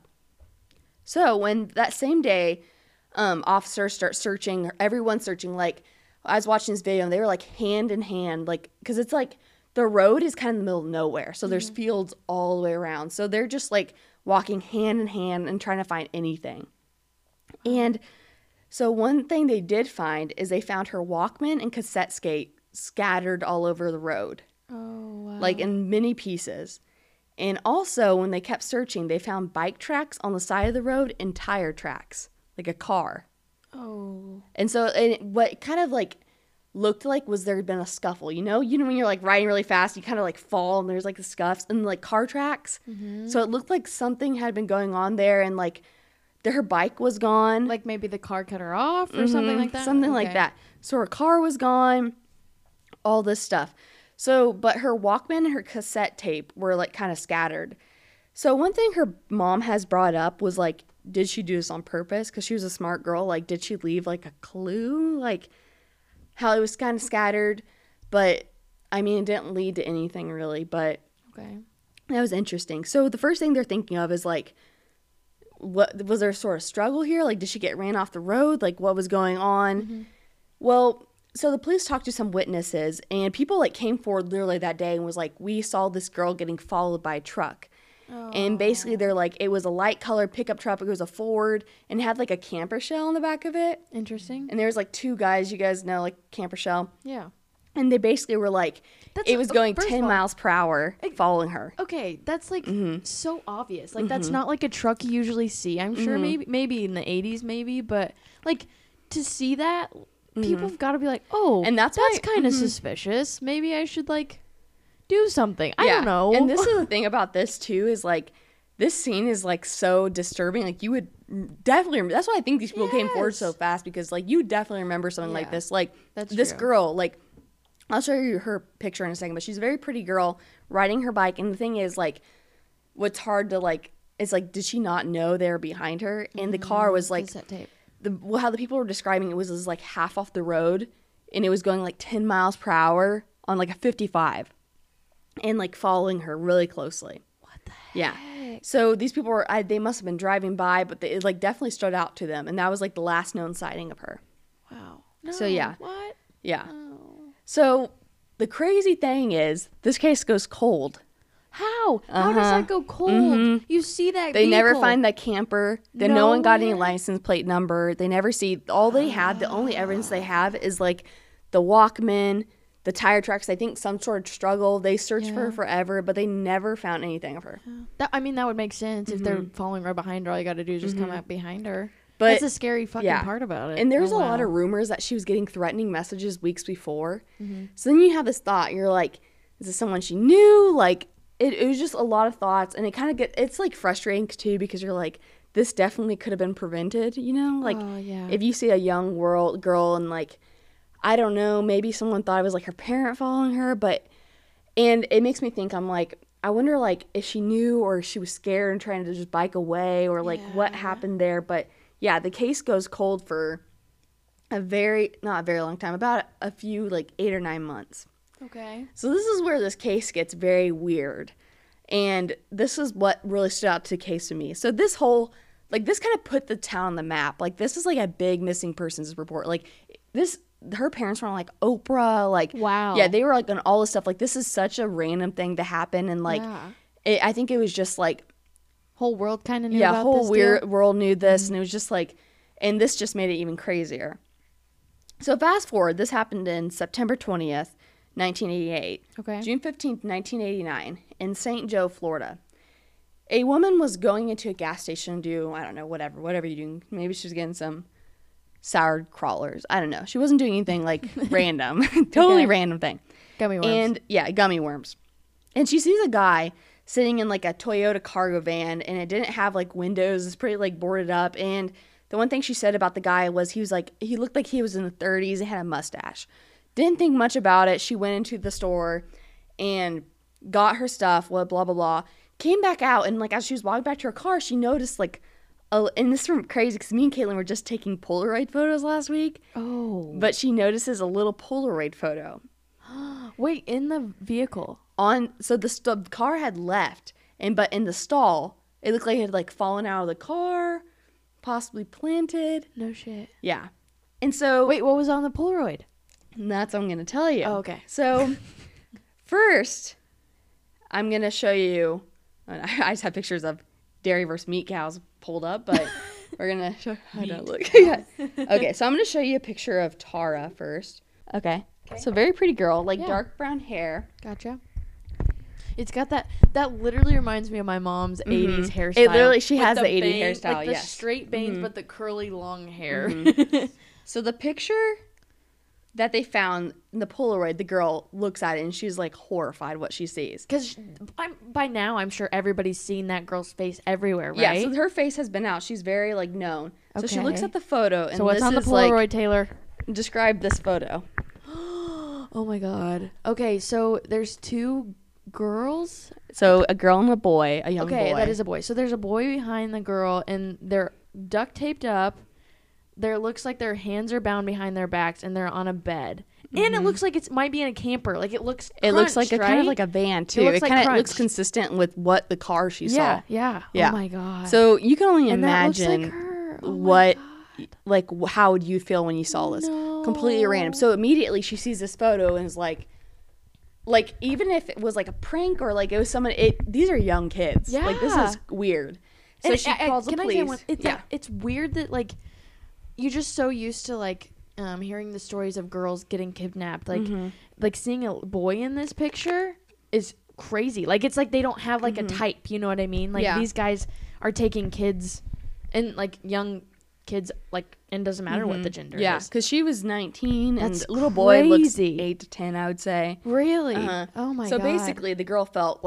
So when that same day, officers start searching, everyone's searching. Like I was watching this video and they were like hand in hand, like, cause it's like the road is kind of in the middle of nowhere. So there's fields all the way around. So they're just like walking hand in hand and trying to find anything. And so one thing they did find is they found her Walkman and cassette skate scattered all over the road, Oh wow. like in many pieces. And also when they kept searching, they found bike tracks on the side of the road and tire tracks, like a car. Oh. And so what kind of like looked like was there had been a scuffle, you know when you're like riding really fast, you kind of like fall and there's like the scuffs and like car tracks. So it looked like something had been going on there, and like her bike was gone. Like maybe the car cut her off or something like that? Something like Okay. that. So her car was gone, all this stuff. So, but her Walkman and her cassette tape were like kind of scattered. So one thing her mom has brought up was like, did she do this on purpose? Because she was a smart girl. Like, did she leave like a clue? Like how it was kind of scattered. But I mean, it didn't lead to anything really, but Okay. that was interesting. So the first thing they're thinking of is like, what was there a sort of struggle here? Like, did she get ran off the road? Like, what was going on? Well, so the police talked to some witnesses, and people like came forward literally that day and was like, we saw this girl getting followed by a truck. And basically they're like, it was a light colored pickup truck. It was a Ford and had like a camper shell on the back of it. Interesting. And there was like 2 guys, you guys know, like camper shell. Yeah. And they basically were like, it was going first of 10 all- miles per hour following her. Okay, that's like Mm-hmm. so obvious. Like that's not like a truck you usually see. I'm sure maybe in the 80s maybe, but like to see that people have got to be like, "Oh, And that's that's why- kind of suspicious. Maybe I should like do something." I don't know. And this is the thing about this too is like this scene is like so disturbing. Like you would definitely remember. That's why I think these people came forward so fast, because like you definitely remember something like this. Like this girl, like I'll show you her picture in a second, but she's a very pretty girl riding her bike. And the thing is, like, what's hard to like, it's like, did she not know they were behind her? And the car was like, how the people were describing it was like half off the road, and it was going like 10 miles per hour on like a 55 and like following her really closely. What the heck? Yeah. So these people were, they must have been driving by, but it like definitely stood out to them. And that was like the last known sighting of her. Wow. So yeah. What? Yeah. Oh. So the crazy thing is, this case goes cold. How? How does that go cold? You see that They never vehicle. find that camper. Then no one got any license plate number. They never see, all they had, the only evidence they have is like the Walkman, the tire tracks. I think some sort of struggle. They searched for her forever, but they never found anything of her. That, I mean, that would make sense if they're following right behind her. All you got to do is just come up behind her. But that's a scary fucking part about it. And there's a lot of rumors that she was getting threatening messages weeks before. So then you have this thought. You're like, is this someone she knew? Like, it was just a lot of thoughts. And it kind of it's like frustrating too, because you're like, this definitely could have been prevented, you know? Like, if you see a young girl and like, I don't know, maybe someone thought it was like her parent following her, and it makes me think, I'm like, I wonder like if she knew or she was scared and trying to just bike away, or like what happened there. But yeah, the case goes cold for not a very long time, about a few, like 8 or 9 months. Okay. So this is where this case gets very weird. And this is what really stood out to the case to me. So this whole, like, this kind of put the town on the map. Like, this is like a big missing persons report. Like, her parents were on like Oprah. Like, wow. Yeah, they were like on all this stuff. Like, this is such a random thing to happen. And like, I think it was just like, whole world kind of knew about whole this weird world knew this. And it was just like, and this just made it even crazier. So fast forward, this happened in September 20th, 1988. Okay. June 15th, 1989, in St. Joe, Florida. A woman was going into a gas station to do, I don't know, whatever you're doing. Maybe she was getting some sour crawlers. I don't know. She wasn't doing anything like random. Totally random thing. Gummy worms. And yeah, gummy worms. And she sees a guy sitting in like a Toyota cargo van, and it didn't have like windows. It's pretty like boarded up. And the one thing she said about the guy was he looked like he was in the 30s and had a mustache. Didn't think much about it. She went into the store and got her stuff, blah, blah, blah. Came back out, and like as she was walking back to her car, she noticed like, and this is crazy because me and Caitlin were just taking Polaroid photos last week. Oh. But she notices a little Polaroid photo. Wait, in the vehicle? So the car had left, but in the stall, it looked like it had like fallen out of the car, possibly planted. No shit. Yeah. And so... Wait, what was on the Polaroid? And that's what I'm going to tell you. Oh, okay. So, first, I'm going to show you... I just have pictures of dairy versus meat cows pulled up, but we're going to show how to look. Yeah. Okay, so I'm going to show you a picture of Tara first. Okay. So, very pretty girl, like dark brown hair. Gotcha. It's got that literally reminds me of my mom's 80s hairstyle. It literally, she With has the 80s bangs, hairstyle, like the yes. straight bangs, but the curly long hair. So the picture that they found in the Polaroid, the girl looks at it and she's like horrified what she sees. Because by now, I'm sure everybody's seen that girl's face everywhere, right? Yeah, so her face has been out. She's very like known. So she looks Okay. at the photo and So what's this on the is, Polaroid, like, Taylor? describe this photo. Oh my god. Okay, so there's two girls. So a girl and a boy, a young boy. Okay, that is a boy. So there's a boy behind the girl, and they're duct taped up. There looks like their hands are bound behind their backs, and they're on a bed. And it looks like it might be in a camper. Like it looks like a right? kind of like a van too. looks It like kind of crunch. looks consistent with what the car she saw. Yeah. Yeah. Oh my god. So you can only and that looks imagine like her. Oh my what God. like how would you feel when you saw this? Completely random. So immediately she sees this photo and is like even if it was like a prank or like it was someone, these are young kids. Yeah. Like this is weird. So And she calls the can I police. say one? It's weird that like you're just so used to like hearing the stories of girls getting kidnapped. Like like seeing a boy in this picture is crazy. Like it's like they don't have like a type. You know what I mean? Like these guys are taking kids and like young kids like, and doesn't matter what the gender is. because she was 19 That's and the little boy looks crazy. 8 to 10, I would say. Really? Oh my god. So basically the girl felt like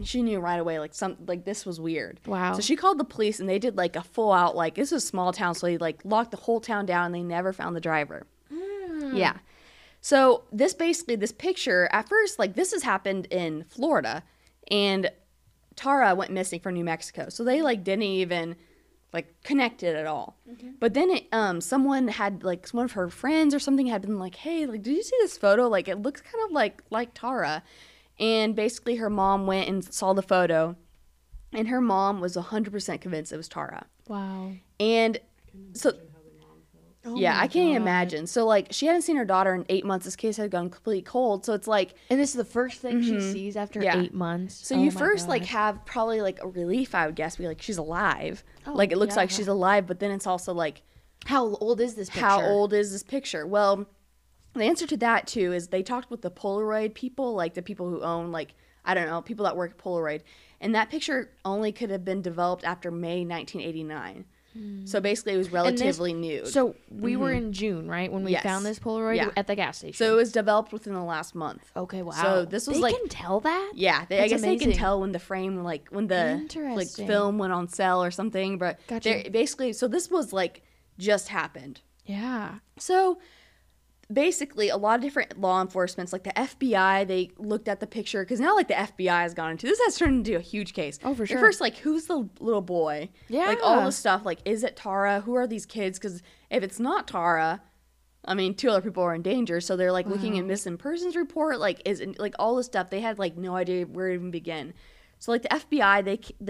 she knew right away, like, this was weird. Wow. So she called the police, and they did, like, a full out, like, this was a small town, so they, like, locked the whole town down, and they never found the driver. Yeah. So this picture, at first, like, this has happened in Florida, and Tara went missing from New Mexico. So they, like, didn't even, like, connect it at all. But then someone had, like, one of her friends or something had been like, hey, like, did you see this photo? Like, it looks kind of like Tara. And basically her mom went and saw the photo, and her mom was 100% convinced it was Tara. Wow. And so, Oh yeah, my I can't God. imagine. So, like, she hadn't seen her daughter in 8 months. This case had gone completely cold. So it's like, And this is the first thing she sees after Yeah. 8 months. so Oh you my first, like, gosh. have probably, like, a relief, I would guess, be like, she's alive. Oh, Like, it looks like yeah. she's alive, but then it's also like, How old is this picture? how old is this picture? Well, the answer to that, too, is they talked with the Polaroid people, like, the people who own, like, I don't know, people that work at Polaroid. And that picture only could have been developed after May 1989. So basically, it was relatively new. So we were in June, right, when we Yes. found this Polaroid Yeah. at the gas station. So it was developed within the last month. okay, wow. So this was they like- can tell that. Yeah, I That's guess they can amazing. tell when the frame, like, when the like Interesting. film went on sale or something. But Gotcha. they're- basically, so this was like just happened. Yeah. So basically, a lot of different law enforcements, like the FBI, they looked at the picture because now, like, the FBI has gone into this, has turned into a huge case. Oh, for At sure. first, like, who's the little boy? Like, all Yeah. this stuff. Like, is it Tara? Who are these kids? Because if it's not Tara, I mean, 2 other people are in danger. So they're like looking at missing persons report. Like, is it, like, all this stuff? They had like no idea where to even begin. So like the FBI,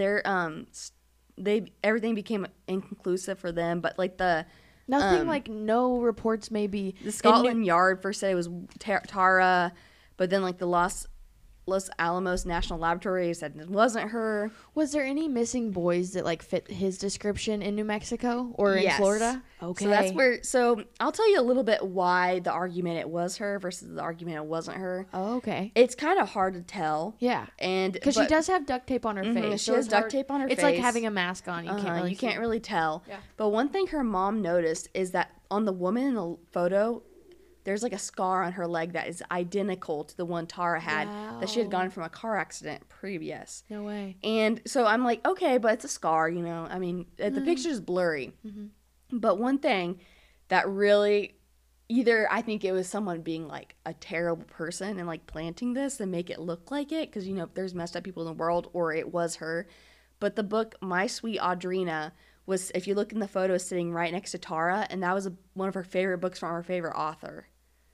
they everything became inconclusive for them. But like Nothing like no reports maybe. the Scotland Yard first said it was Tara, but then like the Los Alamos National Laboratory said it wasn't her. Was there any missing boys that like fit his description in New Mexico or in Yes. Florida? Okay. So that's where. So I'll tell you a little bit why the argument it was her versus the argument it wasn't her. Oh, okay. It's kind of hard to tell. Yeah. And Because she but- does have duct tape on her Mhm, face. she so has it's duct hard- tape on her It's like face. having a mask on. You You can't see. really tell. Yeah. But one thing her mom noticed is that on the woman in the photo, there's like a scar on her leg that is identical to the one Tara had that she had Wow. gotten from a car accident previous. No way. And so I'm like, okay, but it's a scar, you know. I mean, the picture's blurry. But one thing that really, either I think it was someone being like a terrible person and like planting this and make it look like it, because, you know, there's messed up people in the world, or it was her. But the book My Sweet Audrina was, if you look in the photo, sitting right next to Tara, and that was one of her favorite books from her favorite author.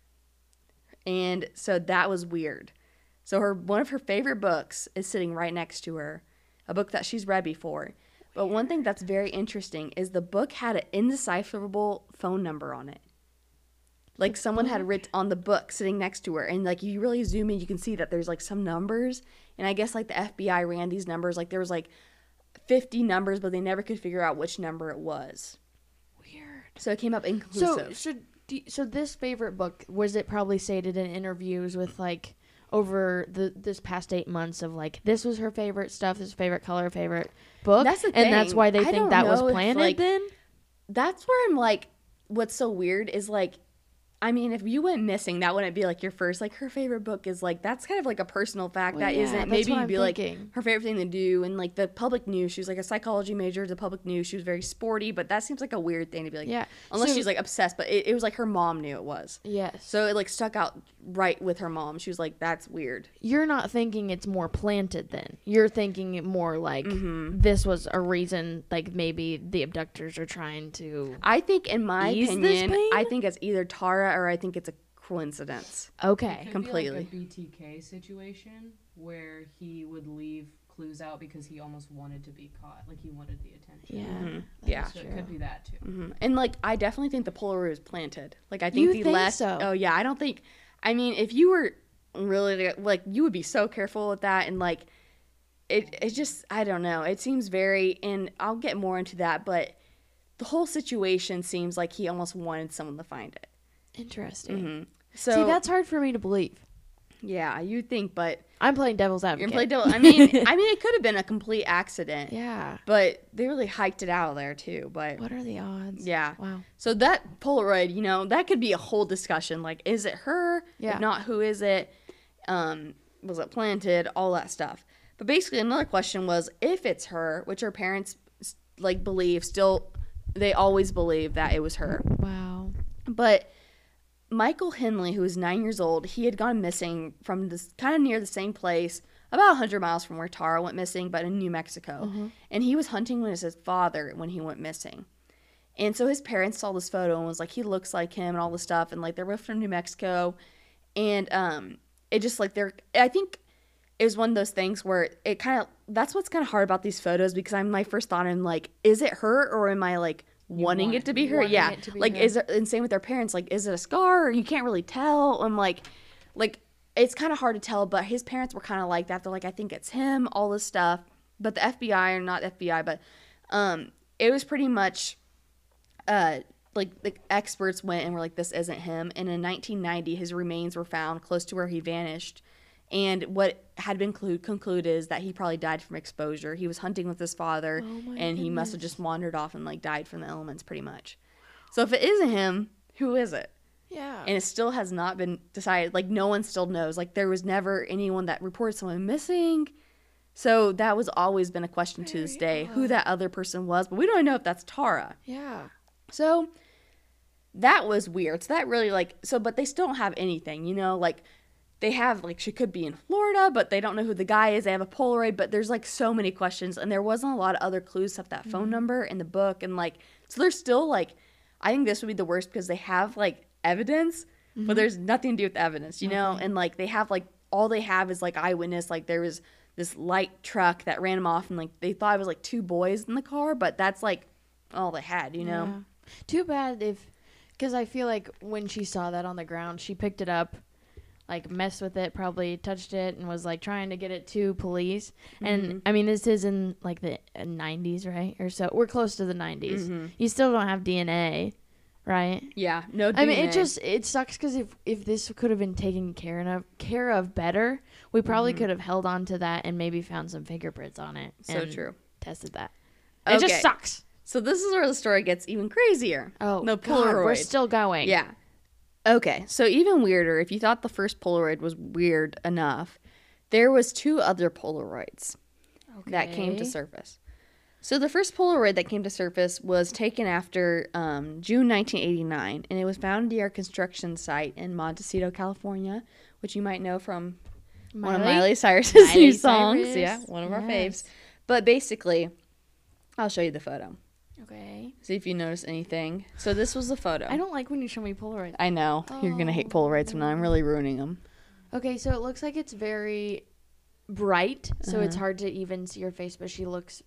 And so that was weird. So one of her favorite books is sitting right next to her, a book that she's read before. But one thing that's very interesting is the book had an indecipherable phone number on it. Like someone had written on the book sitting next to her, and like you really zoom in, you can see that there's like some numbers. And I guess like the FBI ran these numbers, like there was like 50 numbers, but they never could figure out which number it was. Weird. So it came up inconclusive. So this favorite book, was it probably stated in interviews with like over this past 8 months of like this was her favorite stuff, this favorite color, favorite book, That's the and that's thing. why they I think don't that was know if, planted like, then? That's where I'm like, what's so weird is like, I mean, if you went missing, that wouldn't be like your first, like her favorite book is like, that's kind of like a personal fact Well, that yeah, isn't, that's maybe what you'd I'm be thinking. like her favorite thing to do. And like the public knew she was like a psychology major, the public knew she was very sporty, but that seems like a weird thing to be like, Yeah. unless So- she's like obsessed, but it was like her mom knew it was. Yes. So it like stuck out right with her mom. She was like, that's weird. You're not thinking it's more planted then. You're thinking it more like this was a reason, like maybe the abductors are trying to. I think, in my Ease this opinion, pain? I think it's either Tara or I think it's a coincidence. Okay. Could Completely. be like a BTK situation where he would leave clues out because he almost wanted to be caught, like he wanted the attention. Yeah. Yeah. So it could be that too. Mhm. And like, I definitely think the Polaroid was planted. Like, I think You the think left. so? Oh yeah, I don't think. I mean, if you were really like, you would be so careful with that, and like, it just, I don't know. It seems very, and I'll get more into that, but the whole situation seems like he almost wanted someone to find it. Interesting. So See, that's hard for me to believe. yeah, you think, but I'm playing devil's you're advocate. gonna play devil. I mean, it could have been a complete accident. Yeah. But they really hiked it out of there too. But What are the odds? yeah. Wow. So that Polaroid, you know, that could be a whole discussion. Like, is it her? Yeah. If not, who is it? Was it planted? All that stuff. But basically, another question was if it's her, which her parents like believe still, they always believe that it was her. Wow. But Michael Henley, who was 9 years old, he had gone missing from this kind of near the same place, about 100 miles from where Tara went missing, but in New Mexico. And he was hunting with his father when he went missing. And so his parents saw this photo and was like, he looks like him and all this stuff. And like, they're both from New Mexico. And it just like, I think it was one of those things where it kind of, that's what's kind of hard about these photos, because my first thought, I'm like, is it her, or am I like wanting it to be her? Yeah. Like, is it, and same with their parents, like, is it a scar? Or you can't really tell. I'm like, it's kind of hard to tell, but his parents were kind of like that. They're like, I think it's him, all this stuff. But the FBI, or not FBI, but it was pretty much, like, the experts went and were like, this isn't him. And in 1990, his remains were found close to where he vanished. And what had been concluded is that he probably died from exposure. He was hunting with his father, and he must have just wandered off and, like, died from the elements, pretty much. So if it isn't him, who is it? Yeah. And it still has not been decided. Like, no one still knows. Like, there was never anyone that reported someone missing. So that was always been a question to this day, who that other person was. But we don't know if that's Tara. Yeah. So that was weird. So that really, like, but they still don't have anything, you know? Like, they have, like, she could be in Florida, but they don't know who the guy is. They have a Polaroid, but there's, like, so many questions. And there wasn't a lot of other clues except that phone number in the book. And, like, so there's still, like, I think this would be the worst because they have, like, evidence, but there's nothing to do with the evidence, you know? And, like, they have, like, all they have is, like, eyewitness. Like, there was this light truck that ran them off, and, like, they thought it was, like, 2 boys in the car, but that's, like, all they had, you know? Yeah. Too bad because I feel like when she saw that on the ground, she picked it up, like, messed with it, probably touched it, and was, like, trying to get it to police. And, I mean, this is in, like, the 90s, right? Or so. We're close to the 90s. You still don't have DNA, right? Yeah, no DNA. I mean, it sucks because if this could have been taken care of better, we probably could have held on to that and maybe found some fingerprints on it. So and true. Tested that. Okay. It just sucks. So this is where the story gets even crazier. Oh, the God, Polaroid. we're still going. Yeah. Okay, so even weirder, if you thought the first Polaroid was weird enough, there was 2 other Polaroids that came to surface. So the first Polaroid that came to surface was taken after June 1989, and it was found near a construction site in Montecito, California, which you might know from one of Miley Cyrus's new songs. Yeah, one of our faves. But basically, I'll show you the photo. Okay. See if you notice anything. So this was the photo. I don't like when you show me Polaroids. I know. You're going to hate Polaroids when I'm really ruining them. Okay, so it looks like it's very bright, so it's hard to even see her face, but she looks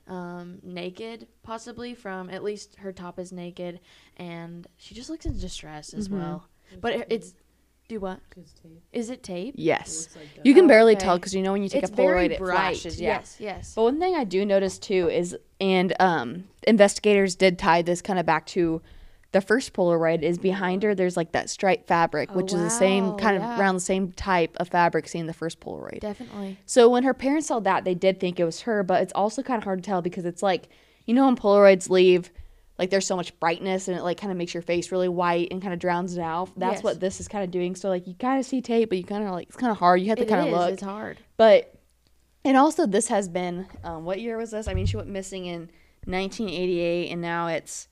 naked, possibly, from at least her top is naked, and she just looks in distress as well. But it's... Do what? Is it tape? Yes. Like you can barely tell because you know when you take it's a Polaroid, very it bright. flashes. Yeah. Yes. But one thing I do notice too is, and investigators did tie this kind of back to the first Polaroid, is behind her there's like that striped fabric, which is the same kind of around the same type of fabric seen in the first Polaroid. Definitely. So when her parents saw that, they did think it was her, but it's also kind of hard to tell because it's like, you know, when Polaroids leave, like there's so much brightness and it like kind of makes your face really white and kind of drowns it out. That's what this is kind of doing. So like you kind of see tape, but you kind of like, it's kind of hard. You have to kind of look. It's hard. But, and also this has been, what year was this? I mean, she went missing in 1988 and now it's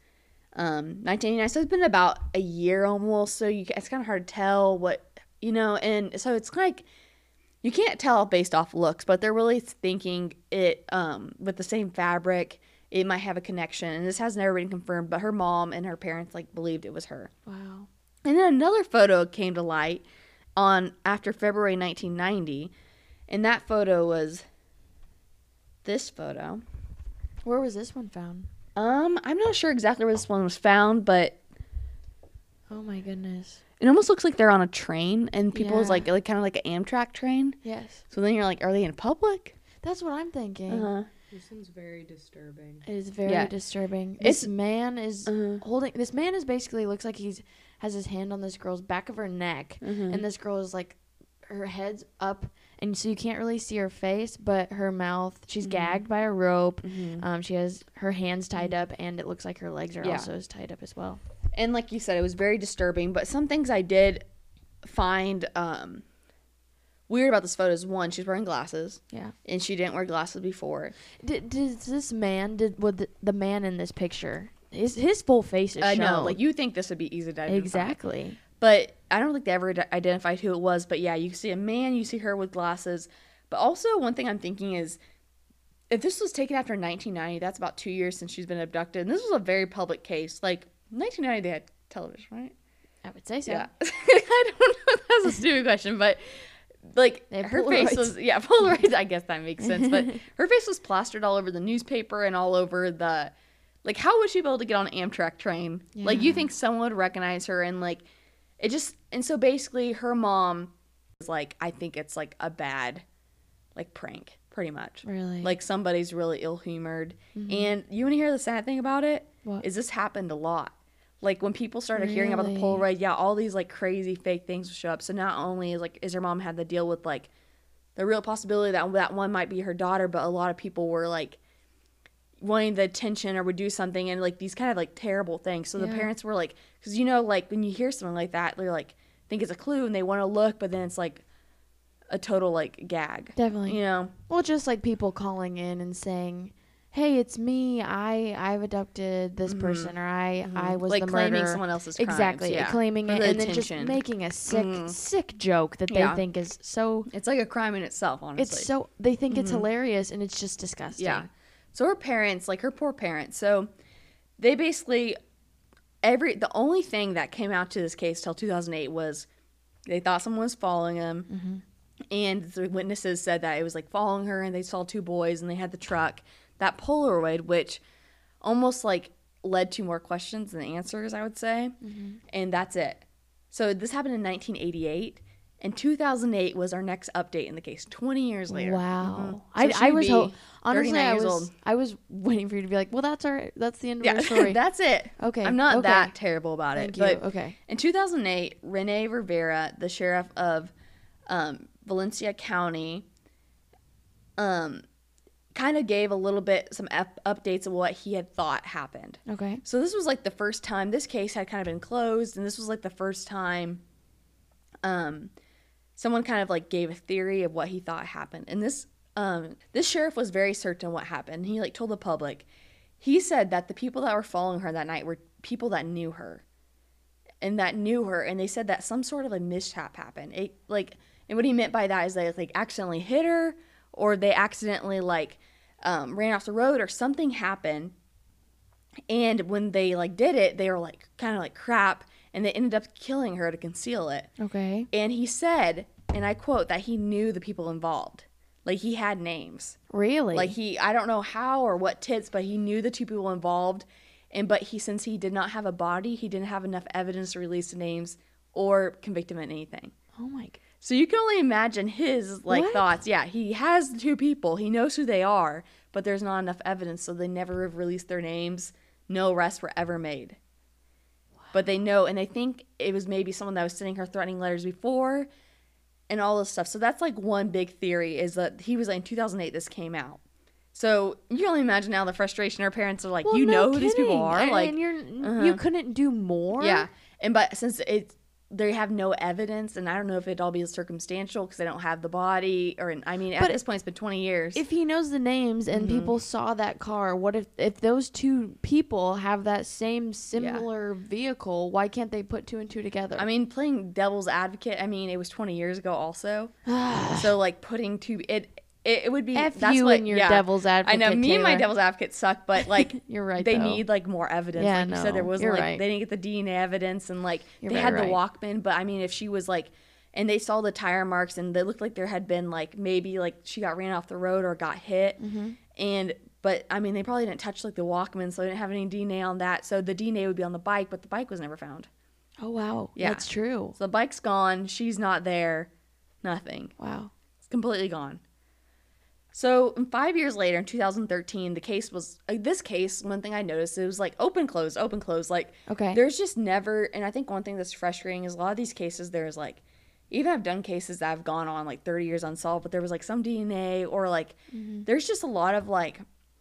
1989. So it's been about a year almost. So it's kind of hard to tell what, you know, and so it's like, you can't tell based off looks, but they're really thinking it, with the same fabric, it might have a connection, and this has never been confirmed, but her mom and her parents like believed it was her. Wow. And then another photo came to light after February 1990, and that photo was this photo. Where was this one found? I'm not sure exactly where this one was found, but Oh my goodness. it almost looks like they're on a train, and people's like kind of like an Amtrak train. Yes. So then you're like, are they in public? That's what I'm thinking. This one's very disturbing. It is very disturbing. This man is holding. This man is basically looks like has his hand on this girl's back of her neck, and this girl is like, her head's up, and so you can't really see her face, but her mouth. She's gagged by a rope. She has her hands tied up, and it looks like her legs are also tied up as well. And like you said, it was very disturbing. But some things I did find weird about this photo is, one, she's wearing glasses. Yeah. And she didn't wear glasses before. Did this man, the man in this picture, his full face is shown. I know, like, you think this would be easy to identify. Exactly. But I don't think they ever identified who it was. But yeah, you see a man, you see her with glasses. But also, one thing I'm thinking is, if this was taken after 1990, that's about 2 years since she's been abducted. And this was a very public case. Like, 1990, they had television, right? I would say so. Yeah. I don't know. That's a stupid question. But, like, her face was, yeah, Polaroids. I guess that makes sense. But her face was plastered all over the newspaper and all over the, like, how would she be able to get on an Amtrak train? Yeah. Like, you think someone would recognize her, and, like, it just, and so basically her mom is like, I think it's like a bad, like, prank, pretty much. Really? Like, somebody's really ill-humored. And you want to hear the sad thing about it? What? Is this happened a lot. Like, when people started hearing about the Polaroid, yeah, all these, like, crazy fake things would show up. So not only is her mom had to deal with, like, the real possibility that one might be her daughter, but a lot of people were, like, wanting the attention or would do something, and, like, these kind of, like, terrible things. So the parents were, like, because, you know, like, when you hear something like that, they're, like, think it's a clue, and they want to look, but then it's, like, a total, like, gag. Definitely. You know? Well, just, like, people calling in and saying, hey, it's me, I've abducted this person, or I was like, the murderer. claiming someone else's crimes. Exactly, yeah. claiming it, the and attention. then just making a sick joke that they think is so... It's like a crime in itself, honestly. It's so... They think it's hilarious, and it's just disgusting. Yeah. So her parents, like, her poor parents, so they basically... The only thing that came out to this case till 2008 was they thought someone was following them, and the witnesses said that it was, like, following her, and they saw two boys, and they had the truck. That Polaroid, which almost, like, led to more questions than answers, I would say. And that's it. So this happened in 1988, and 2008 was our next update in the case, 20 years later. Wow. So I was honestly, old. I was waiting for you to be like, well, that's the end of our story. That's it. Okay. I'm not that terrible about Thank it. you. But okay. in 2008, Rene Rivera, the sheriff of Valencia County, kind of gave a little bit, some updates of what he had thought happened. Okay. So this was, like, the first time, this case had kind of been closed, and this was, like, the first time someone kind of, like, gave a theory of what he thought happened. And this sheriff was very certain what happened. He, like, told the public. He said that the people that were following her that night were people that knew her. And they said that some sort of a mishap happened. And what he meant by that is they, like, accidentally hit her, or they accidentally, like, ran off the road, or something happened. And when they, like, did it, they were, like, kind of like crap, and they ended up killing her to conceal it. Okay. And he said, and I quote, that he knew the people involved. Like, he had names. Really? Like, I don't know how or what tips, but he knew the two people involved. But since he did not have a body, he didn't have enough evidence to release the names or convict him in anything. Oh my God. So you can only imagine his, like, thoughts. Yeah, he has the two people. He knows who they are, but there's not enough evidence, so they never have released their names. No arrests were ever made. Wow. But they know, and they think it was maybe someone that was sending her threatening letters before and all this stuff. So that's, like, one big theory is that he was, like, in 2008 this came out. So you can only imagine now the frustration her parents are like, well, you know who these people are. And you couldn't do more? Yeah. But since they have no evidence, and I don't know if it'd all be circumstantial because they don't have the body, at this point it's been 20 years. If he knows the names and people saw that car, what if those two people have that same similar vehicle, why can't they put two and two together? I mean, playing devil's advocate, it was 20 years ago also. So, like, putting two, it would be F you and your devil's advocate. I know me and my devil's advocate suck, but, like, you're right. They need, like, more evidence. Yeah, like you said, there wasn't right. They didn't get the DNA evidence, and, like, you're they had right. the Walkman. But if she was, like, and they saw the tire marks, and they looked like there had been, like, maybe, like, she got ran off the road or got hit, but they probably didn't touch, like, the Walkman, so they didn't have any DNA on that. So the DNA would be on the bike, but the bike was never found. Oh wow, yeah, that's true. So the bike's gone. She's not there. Nothing. Wow, it's completely gone. So 5 years later, in 2013, the case was, this case, one thing I noticed, it was, like, open, close. Like, okay. There's just never, and I think one thing that's frustrating is a lot of these cases, there's, like, even I've done cases that have gone on, like, 30 years unsolved, but there was, like, some DNA, or, like, there's just a lot of, like,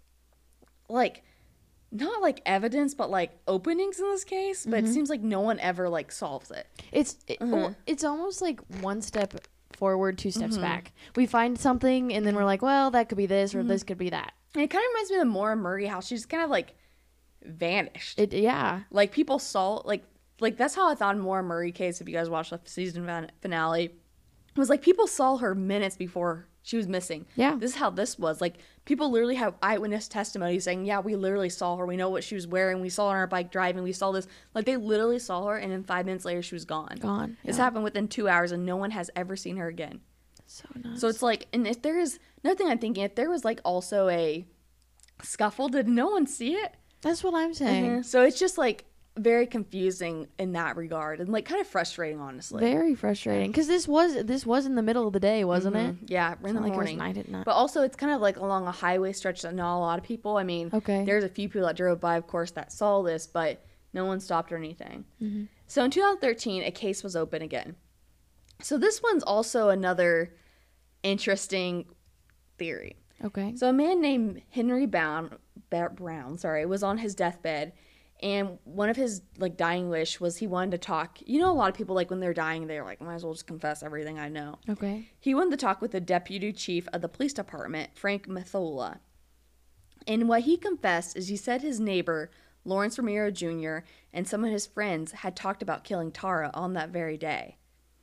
not, like, evidence, but, like, openings in this case, but it seems like no one ever, like, solves it. It's almost like one step forward, 2 steps back. We find something, and then we're like, well, that could be this, or this could be that. And it kind of reminds me of the Maura Murray house. She's kind of like vanished. Yeah. Like people saw, like that's how I thought in Maura Murray case. If you guys watched the season finale, it was like people saw her minutes before she was missing. Yeah. This is how this was. Like people literally have eyewitness testimony saying, yeah, we literally saw her. We know what she was wearing. We saw her on her bike driving. We saw this. Like they literally saw her, and then 5 minutes later she was gone. Gone. This Yeah. happened within 2 hours, and no one has ever seen her again. So nuts. So it's like, and if there is another thing I'm thinking, if there was like also a scuffle, did no one see it? That's what I'm saying. So it's just like very confusing in that regard, and like kind of frustrating, honestly. Very frustrating. Because this was in the middle of the day, wasn't it? Yeah, It's in not the like it was morning. night at night. But also, it's kind of like along a highway stretch that not a lot of people. I mean, Okay. there's a few people that drove by, of course, that saw this, but no one stopped or anything. Mm-hmm. So in 2013, a case was open again. So this one's also another interesting theory. Okay. So a man named Henry Brown, was on his deathbed, and one of his like dying wish was he wanted to talk. You know, a lot of people like when they're dying, they're like, might as well just confess everything I know. Okay. He wanted to talk with the deputy chief of the police department, Frank Mathola. And what he confessed is he said his neighbor, Lawrence Romero Jr., and some of his friends had talked about killing Tara on that very day.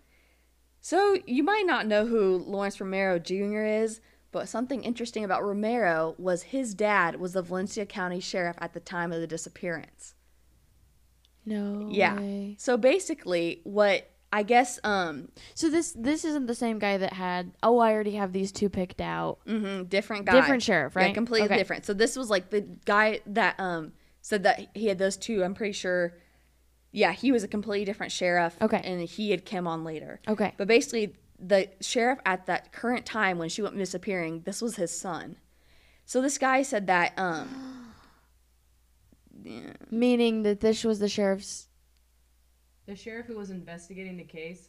So you might not know who Lawrence Romero Jr. is, but something interesting about Romero was his dad was the Valencia County Sheriff at the time of the disappearance. No Yeah. way. So basically, what I guess, So this isn't the same guy that had, I already have these 2 picked out. different guy. Different sheriff, right? Yeah, completely Okay. different. So this was like the guy that said that he had those 2. I'm pretty sure. Yeah, he was a completely different sheriff. Okay. And he had Kim on later. Okay. But basically, the sheriff at that current time when she went disappearing, this was his son. So this guy said that, Meaning that this was the sheriff's. The sheriff who was investigating the case,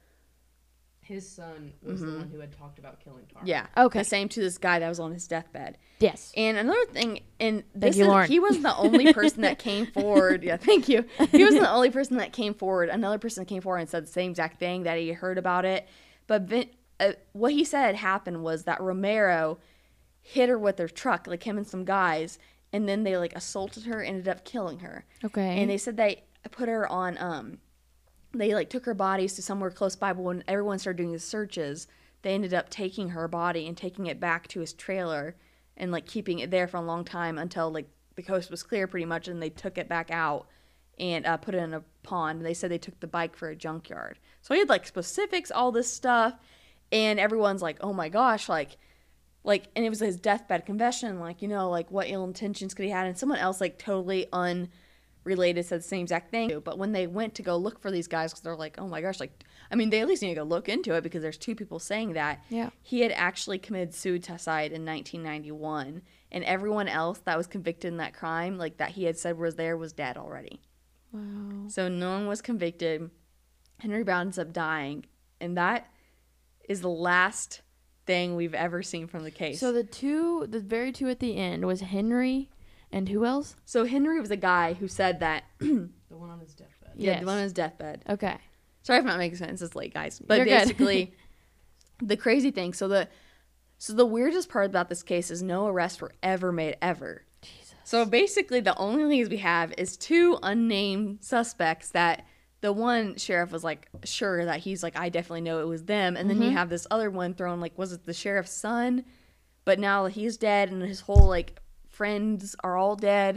his son was the one who had talked about killing Tara. yeah. Okay. The same to this guy that was on his deathbed. Yes. And another thing, and this you, Lauren. he wasn't the only person that came forward. Yeah, thank you. He wasn't the only person that came forward. Another person came forward and said the same exact thing, that he heard about it. But what he said had happened was that Romero hit her with their truck, like him and some guys, and then they like assaulted her, ended up killing her. Okay. And they said they put her on, they like took her bodies to somewhere close by, but when everyone started doing the searches, they ended up taking her body and taking it back to his trailer and like keeping it there for a long time until like the coast was clear pretty much, and they took it back out and put it in a pond. And they said they took the bike for a junkyard. So he had like specifics, all this stuff, and everyone's like, oh my gosh, like, and it was his deathbed confession, like, you know, like what ill intentions could he have? And someone else like totally unrelated said the same exact thing. But when they went to go look for these guys, because they're like, oh my gosh, like, I mean, they at least need to go look into it because there's 2 people saying that. Yeah. He had actually committed suicide in 1991, and everyone else that was convicted in that crime, like that he had said was there, was dead already. Wow. So no one was convicted. Henry Brown ends up dying, and that is the last thing we've ever seen from the case. So the very 2 at the end was Henry and who else? So Henry was a guy who said that, The one on his deathbed. yeah, Yes. the one on his deathbed. Okay. Sorry if I'm not making sense. It's late, guys. But You're good. basically, the crazy thing. So the weirdest part about this case is no arrests were ever made ever. Jesus. So basically, the only things we have is 2 unnamed suspects that the one sheriff was like sure that he's like, I definitely know it was them, and then you have this other one thrown like, was it the sheriff's son? But now he's dead, and his whole like friends are all dead.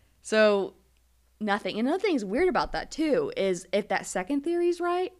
So nothing. And another thing is weird about that too is if that second theory's right,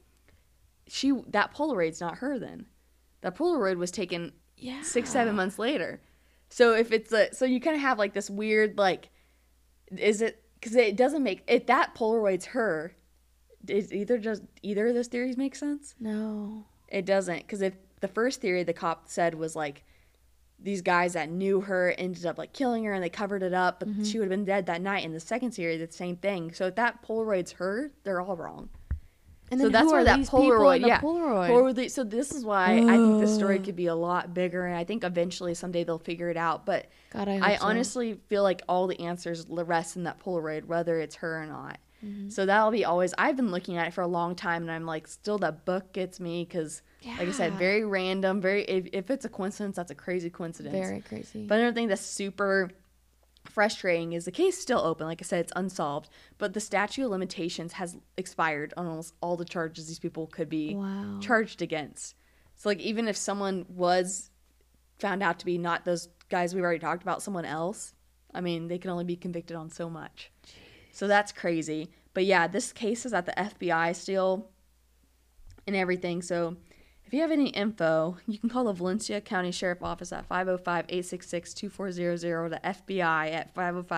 that Polaroid's not her then. That Polaroid was taken Yeah. 6-7 months later. So if it's so you kind of have like this weird like, is it, because it doesn't make, if that Polaroid's her, is either of those theories make sense? No. It doesn't, because if the first theory the cop said was like these guys that knew her ended up like killing her and they covered it up, but she would have been dead that night. In the second theory, the same thing. So if that Polaroid's her, they're all wrong. And So then that's who where are that these people Polaroid, in the yeah. Polaroid? So this is why I think this story could be a lot bigger, and I think eventually someday they'll figure it out. But God, I hope I so. honestly feel like all the answers rest in that Polaroid, whether it's her or not. So that'll be always, I've been looking at it for a long time, and I'm like, still that book gets me because, like I said, very random, if it's a coincidence, that's a crazy coincidence. Very crazy. But another thing that's super frustrating is the case is still open. Like I said, it's unsolved, but the statute of limitations has expired on almost all the charges these people could be charged against. So like even if someone was found out to be not those guys we've already talked about, someone else, I mean, they can only be convicted on so much. Jeez. So that's crazy. But yeah, this case is at the FBI still and everything. So if you have any info, you can call the Valencia County Sheriff Office at 505-866-2400, the FBI at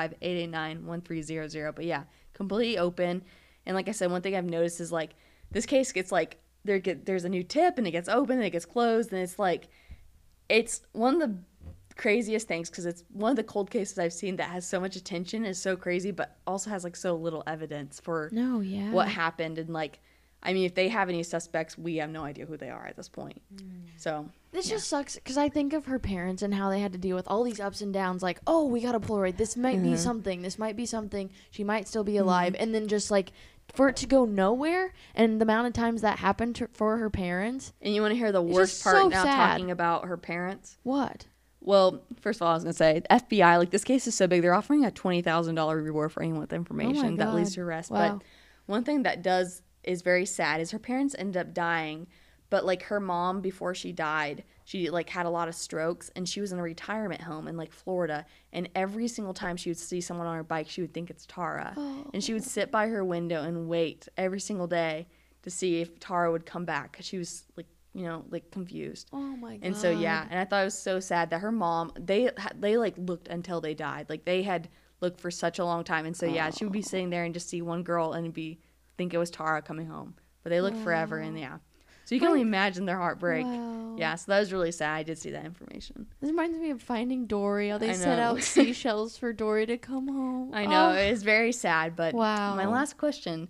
505-889-1300. But yeah, completely open. And like I said, one thing I've noticed is like this case gets like there's a new tip and it gets open and it gets closed, and it's like it's one of the craziest things because it's one of the cold cases I've seen that has so much attention, is so crazy, but also has like so little evidence for what happened. And like, I mean, if they have any suspects, we have no idea who they are at this point. So this just sucks because I think of her parents and how they had to deal with all these ups and downs. Like, oh, we got a Polaroid. This might be something. This might be something. She might still be alive. And then just like for it to go nowhere, and the amount of times that happened for her parents. And you want to hear the worst part now, talking about her parents? What? Well, first of all, I was going to say, FBI, like, this case is so big, they're offering a $20,000 reward for anyone with information that leads to arrest. Wow. But one thing that is very sad is her parents ended up dying, but, like, her mom, before she died, she, like, had a lot of strokes, and she was in a retirement home in, like, Florida, and every single time she would see someone on her bike, she would think it's Tara. And she would sit by her window and wait every single day to see if Tara would come back, because she was, like, you know, like confused. Oh my god. And so yeah, and I thought it was so sad that her mom, they like looked until they died. Like they had looked for such a long time. And so yeah, she would be sitting there and just see one girl and think it was Tara coming home. But they looked forever, and yeah. So you can only imagine their heartbreak. Wow. Yeah, so that was really sad. I did see that information. This reminds me of Finding Dory. How they set out seashells for Dory to come home. I know, it is very sad. But my last question: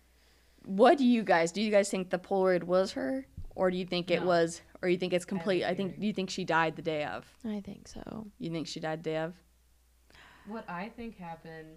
do you guys think the Polaroid was her? Or do you think it was, or you think it's complete? Do you think she died the day of? I think so. You think she died the day of? What I think happened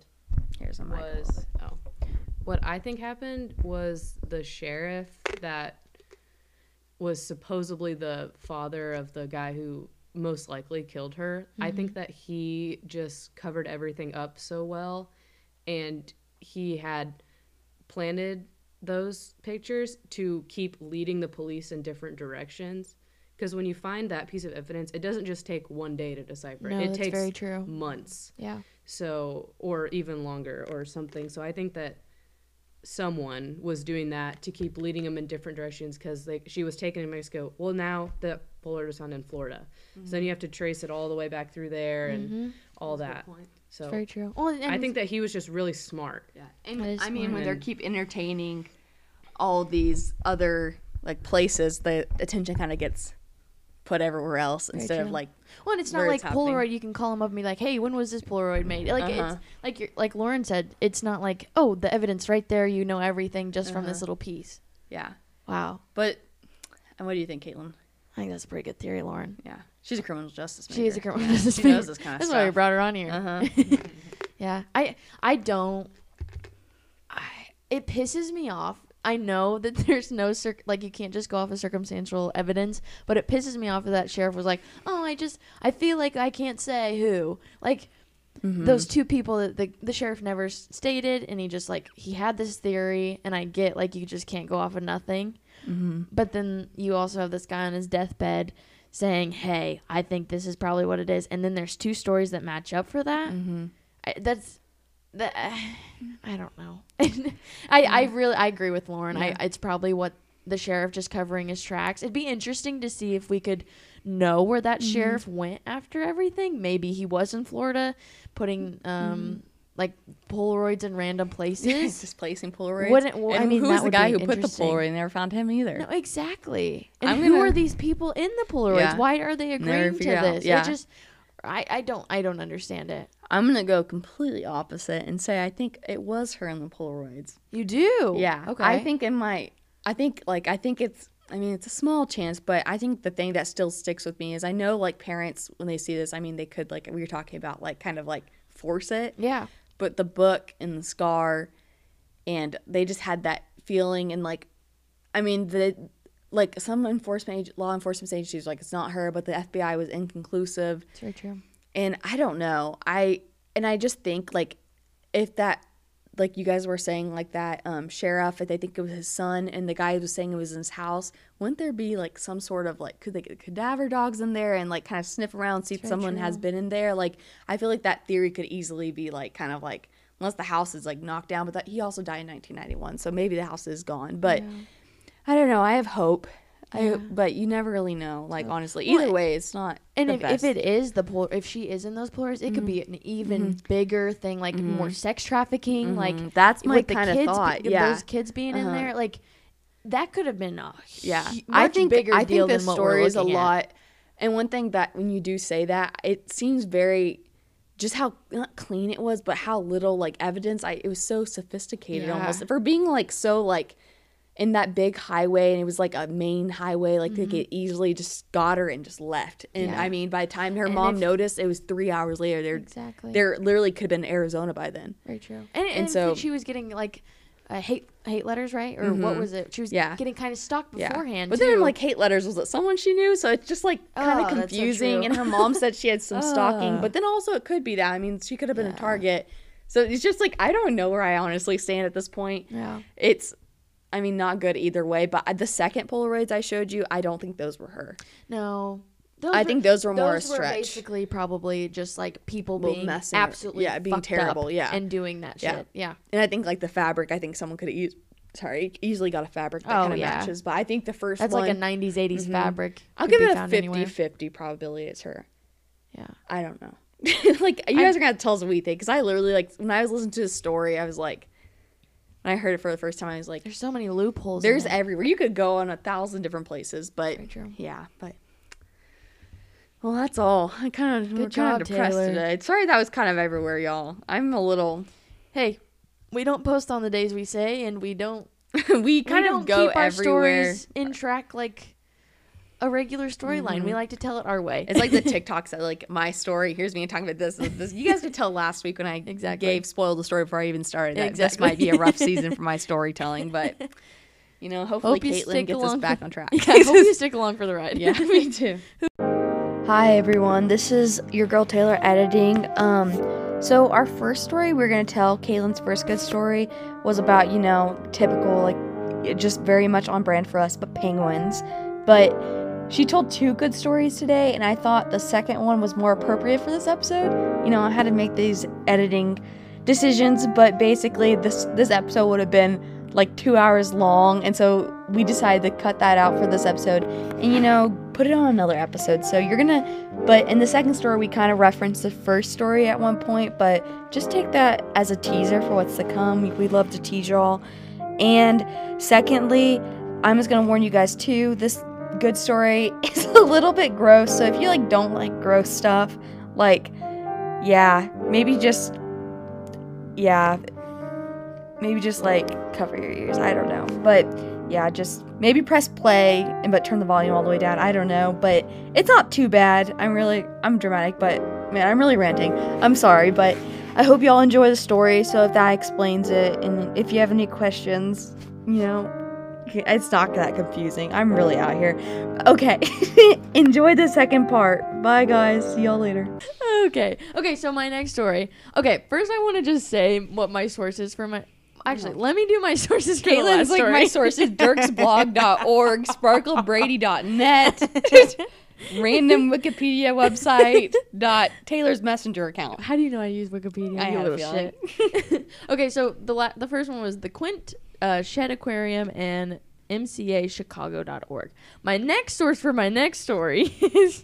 What I think happened was the sheriff that was supposedly the father of the guy who most likely killed her. I think that he just covered everything up so well, and he had planted those pictures to keep leading the police in different directions, because when you find that piece of evidence, it doesn't just take one day to decipher it. It takes very true. Months, so or even longer or something. So I think that someone was doing that to keep leading them in different directions, because she was taken in Mexico. Well, now the Polaroid was found in Florida, so then you have to trace it all the way back through there and all that. So it's very true. Well, I think that he was just really smart. Yeah, and I mean, when they keep entertaining all these other like places, the attention kind of gets put everywhere else instead of like. Well, and it's not like Polaroid. You can call them up and be like, "Hey, when was this Polaroid made?" Like it's like Lauren said, it's not like, oh, the evidence right there. You know everything just from this little piece. Yeah. Wow. But, and what do you think, Caitlin? I think that's a pretty good theory, Lauren. Yeah. She's a criminal justice major. She is a criminal justice major. She knows this kind of That's stuff. why we brought her on here. Yeah. I don't. It pisses me off. I know that there's no you can't just go off of circumstantial evidence, but it pisses me off that sheriff was like, oh, I feel like I can't say who. Like, those two people that the sheriff never stated, and he just he had this theory, and I get you just can't go off of nothing. But then you also have this guy on his deathbed saying, hey, I think this is probably what it is. And then there's two stories that match up for that. I don't know. I agree with Lauren. Yeah. It's probably what the sheriff just covering his tracks. It'd be interesting to see if we could know where that sheriff went after everything. Maybe he was in Florida putting Polaroids in random places. Just placing Polaroids. Who's the guy who put the Polaroid? Never found him either. No, exactly. And who are these people in the Polaroids? Yeah. Why are they agreeing to this? Yeah. It just, I don't understand it. I'm gonna go completely opposite and say I think it was her in the Polaroids. You do? Yeah. Okay. I think it's. I mean, it's a small chance, but I think the thing that still sticks with me is I know parents, when they see this, I mean, they could we were talking about kind of force it. Yeah. But the book and the scar and they just had that feeling. And like, I mean, some law enforcement agencies were like, it's not her, but the FBI was inconclusive. It's very true. And I don't know. I just think, like, if that, like you guys were saying, like that sheriff, if they think it was his son and the guy was saying it was in his house, wouldn't there be like some sort of like, could they get cadaver dogs in there and like kind of sniff around, see if someone has been in there? Like, I feel like that theory could easily be like kind of like, unless the house is like knocked down, but he also died in 1991, so maybe the house is gone. But I don't know. I have hope. But you never really know. Like, honestly, either way, it's not. And the best. if it is if she is in those Polaroids, it could be an even bigger thing, like more sex trafficking. Like, that's my with kind of thought. Those kids being in there, like, that could have been I think bigger deal this than what story we're is a looking lot. at. And one thing that when you do say that, it seems very, just how not clean it was, but how little like evidence. It was so sophisticated almost for being like so like in that big highway, and it was like a main highway, like they could easily just got her and just left. And I mean, by the time her mom noticed, it was 3 hours later. They're literally could have been in Arizona by then. Very true. And so she was getting like hate letters, right? Or what was it? She was getting kind of stalked beforehand. But then like hate letters, was it someone she knew? So it's just like kind of confusing. And her mom said she had some stalking, but then also it could be that. I mean, she could have been a target. So it's just like, I don't know where I honestly stand at this point. Yeah. It's, I mean, not good either way, but the second Polaroids I showed you, I don't think those were her. No. I think those were more a Those were stretch. basically probably just like people being messing, absolutely being terrible, and doing that shit. Yeah. And I think like the fabric, I think someone could have easily got a fabric that kind of matches. But I think the first that's one, like a 90s, 80s fabric. I'll give it a 50-50 probability it's her. Yeah. I don't know. Like, you guys are going to tell us what we think, because I literally, like, when I was listening to this story, I was like, when I heard it for the first time, I was like, there's so many loopholes. There's everywhere. You could go on 1,000 different places, but very true. Yeah, but well, that's all. We're kind of depressed Taylor. today. Sorry that was kind of everywhere, y'all. I'm a little. Hey, we don't post on the days we say, and we don't. we don't go keep our everywhere. Stories in track like a regular storyline. We like to tell it our way. It's like the TikToks that like my story. Here's me talking about this. You guys could tell last week when I spoiled the story before I even started. That this might be a rough season for my storytelling, but you know, hopefully Caitlin gets us back on track. I hope you stick along for the ride. Yeah, me too. Hi everyone, this is your girl Taylor editing. So our first story we're gonna tell, Caitlin's first good story, was about, you know, typical, like, just very much on brand for us, but penguins. But she told 2 good stories today, and I thought the second one was more appropriate for this episode. You know, I had to make these editing decisions, but basically this episode would have been like 2 hours long, and so we decided to cut that out for this episode and, you know, put it on another episode. So but in the second story we kind of referenced the first story at one point, but just take that as a teaser for what's to come. We love to tease y'all. And secondly, I'm just gonna warn you guys too, this good story is a little bit gross, so if you like don't like gross stuff, like maybe just like cover your ears. I don't know, but yeah, just maybe press play but turn the volume all the way down. I don't know, but it's not too bad. I'm dramatic, but man, I'm really ranting. I'm sorry, but I hope y'all enjoy the story. So if that explains it, and if you have any questions, you know, it's not that confusing. I'm really out here. Okay, enjoy the second part. Bye guys, see y'all later. Okay, so my next story. Okay, first I want to just say what my source is for my. Actually, let me do my sources for the last like story. my sources: dirksblog.org, sparklebrady.net, random Wikipedia website, Taylor's Messenger account. How do you know I use Wikipedia? I You have a little feeling. shit. Okay, so the first one was the Quint Shed Aquarium and mcachicago.org. My next source for my next story is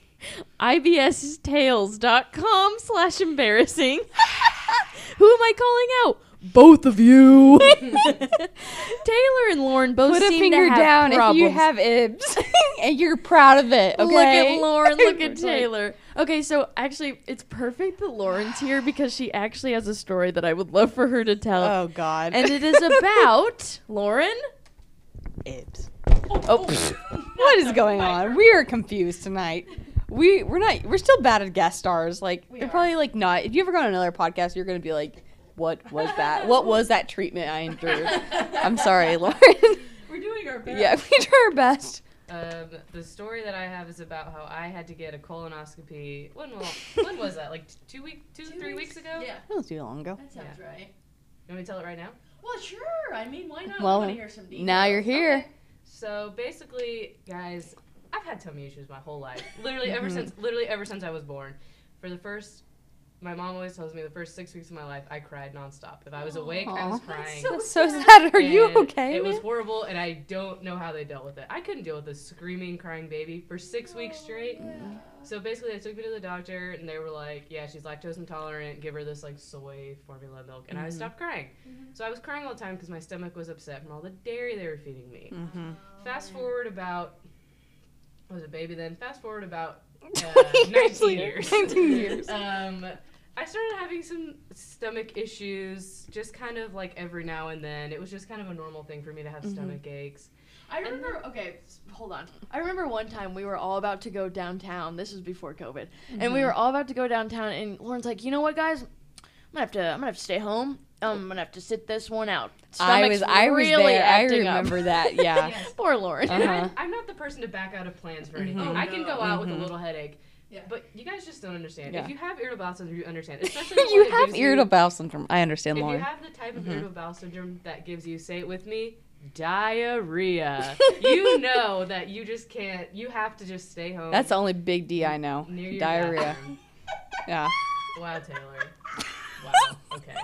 ibstales.com/embarrassing. Who am I calling out? Both of you. Taylor and Lauren both Put a seem finger to have down problems. if you have ibs and you're proud of it. Okay? Look at Lauren, look at Taylor. Okay, so actually, it's perfect that Lauren's here because she actually has a story that I would love for her to tell. Oh, God. And it is about Lauren. Ibs. Oh, what is going on? We are confused tonight. We're still bad at guest stars. Like, they're probably like not. If you ever go on another podcast, you're gonna be like, what was that? What was that treatment I endured? I'm sorry, Lauren. We're doing our best. Yeah, we try our best. The story that I have is about how I had to get a colonoscopy. When was that? Like 3 weeks ago? Yeah, That was too long ago. that sounds right. You want me to tell it right now? Well, sure. I mean, why not? Well, I want to hear some details. Now you're here. Okay. So basically, guys, I've had tummy issues my whole life. Literally ever since I was born. My mom always tells me the first 6 weeks of my life, I cried nonstop. If I was awake, I was Aw. crying. That's so sad. Are you And okay? It was man? horrible, and I don't know how they dealt with it. I couldn't deal with a screaming, crying baby for 6 weeks straight. So basically, they took me to the doctor, and they were like, yeah, she's lactose intolerant. Give her this, like, soy formula milk. And I stopped crying. So I was crying all the time because my stomach was upset from all the dairy they were feeding me. Fast forward about, I was a baby then. Fast forward about 19 years. 19 years. I started having some stomach issues, just kind of like every now and then. It was just kind of a normal thing for me to have stomach aches. I remember, hold on. I remember one time we were all about to go downtown. This was before COVID. And we were all about to go downtown, and Lauren's like, you know what, guys? I'm gonna have to stay home. I'm gonna have to sit this one out. I was really there. I acting up. remember that. Yeah. Poor Lauren. And I'm not the person to back out of plans for anything. Oh, I can no. go out with a little headache. Yeah. But you guys just don't understand. Yeah. If you have irritable bowel syndrome, you understand. Especially the one You that have gives irritable bowel syndrome. I understand, If you Lauren. have the type of irritable bowel syndrome that gives you, say it with me, diarrhea, you know that you just can't. You have to just stay home. That's the only big D I know. near your Diarrhea. bathroom. Yeah. Wow, Taylor. Wow. Okay.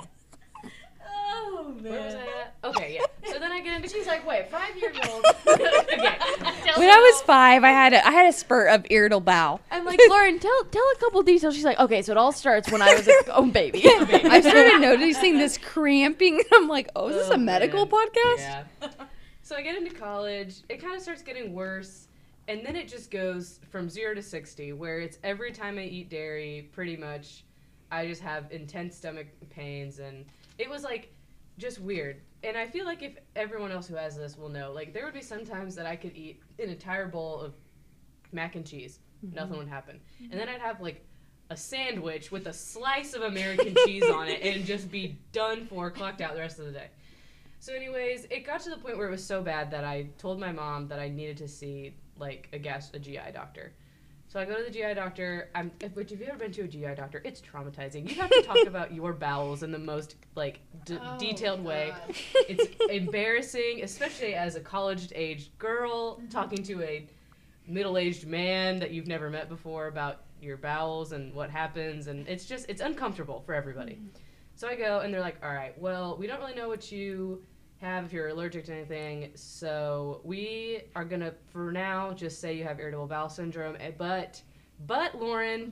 Oh, man. Where was I at? Okay, yeah. So then I get into. She's like, wait, 5 years old. Okay. When I was 5, I had a spurt of irritable bowel. I'm like, Lauren, tell a couple details. She's like, okay, so it all starts when I was a baby. I started noticing this cramping. I'm like, oh, is this Oh, a medical man. podcast? Yeah. So I get into college. It kind of starts getting worse. And then it just goes from 0 to 60, where it's every time I eat dairy, pretty much, I just have intense stomach pains. And it was like just weird. And I feel like if everyone else who has this will know, like there would be some times that I could eat an entire bowl of mac and cheese. Nothing would happen. And then I'd have like a sandwich with a slice of American cheese on it and just be done for, clocked out the rest of the day. So anyways, it got to the point where it was so bad that I told my mom that I needed to see like a GI doctor. So I go to the GI doctor. Which if you've ever been to a GI doctor, it's traumatizing. You have to talk about your bowels in the most like detailed way. It's embarrassing, especially as a college-aged girl talking to a middle-aged man that you've never met before about your bowels and what happens, and it's uncomfortable for everybody. So I go, and they're like, all right, well, we don't really know what you have if you're allergic to anything, so we are going to, for now, just say you have irritable bowel syndrome, but Lauren,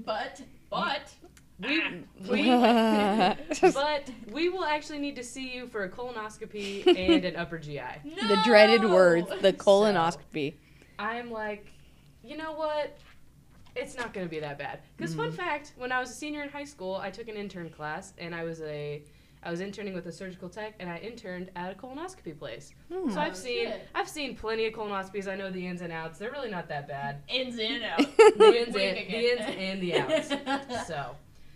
but we will actually need to see you for a colonoscopy and an upper GI. The dreaded words, the colonoscopy. I'm like, you know what? It's not going to be that bad. Because fun fact, when I was a senior in high school, I took an intern class, and I was interning with a surgical tech, and I interned at a colonoscopy place. So I've seen plenty of colonoscopies. I know the ins and outs. They're really not that bad. Ins and out. The ins and the outs. So,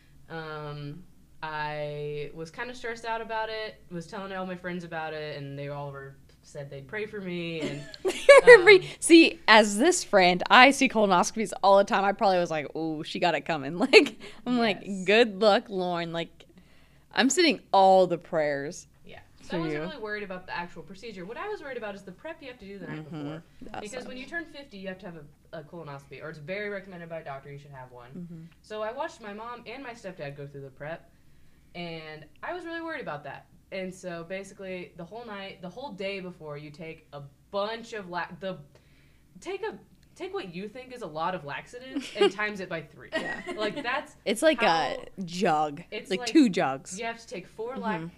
I was kind of stressed out about it. Was telling all my friends about it, and they all said they'd pray for me. And See, as this friend, I see colonoscopies all the time. I probably was like, "Oh, she got it coming." Like, I'm like, "Good luck, Lauren." Like, I'm sending all the prayers. Yeah. So I wasn't really worried about the actual procedure. What I was worried about is the prep you have to do the night before. Because when you turn 50, you have to have a colonoscopy, or it's very recommended by a doctor. You should have one. So I watched my mom and my stepdad go through the prep, and I was really worried about that. And so basically, the whole day before, you take a bunch of take what you think is a lot of laxatives and times it by 3. Yeah. Like that's. It's like a jug. It's like 2 jugs. You have to take 4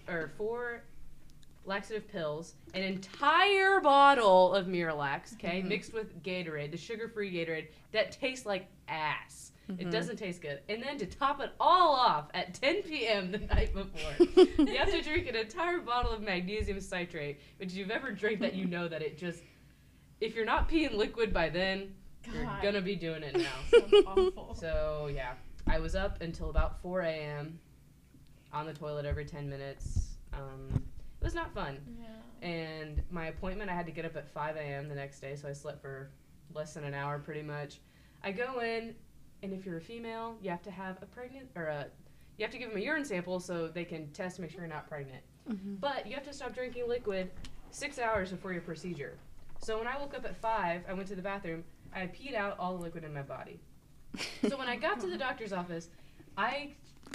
laxative pills, an entire bottle of Miralax, okay, mixed with Gatorade, the sugar-free Gatorade that tastes like ass. It doesn't taste good. And then to top it all off at 10 p.m. the night before, you have to drink an entire bottle of magnesium citrate, which you've ever drank that you know that it just, if you're not peeing liquid by then, you're going to be doing it now. Sounds awful. So, yeah, I was up until about 4 a.m. on the toilet every 10 minutes. It was not fun. Yeah. And my appointment, I had to get up at 5 a.m. the next day, so I slept for less than an hour pretty much. I go in, and if you're a female, you have to have you have to give them a urine sample so they can test to make sure you're not pregnant. Mm-hmm. But you have to stop drinking liquid 6 hours before your procedure. So when I woke up at 5, I went to the bathroom, I peed out all the liquid in my body. So when I got to the doctor's office, I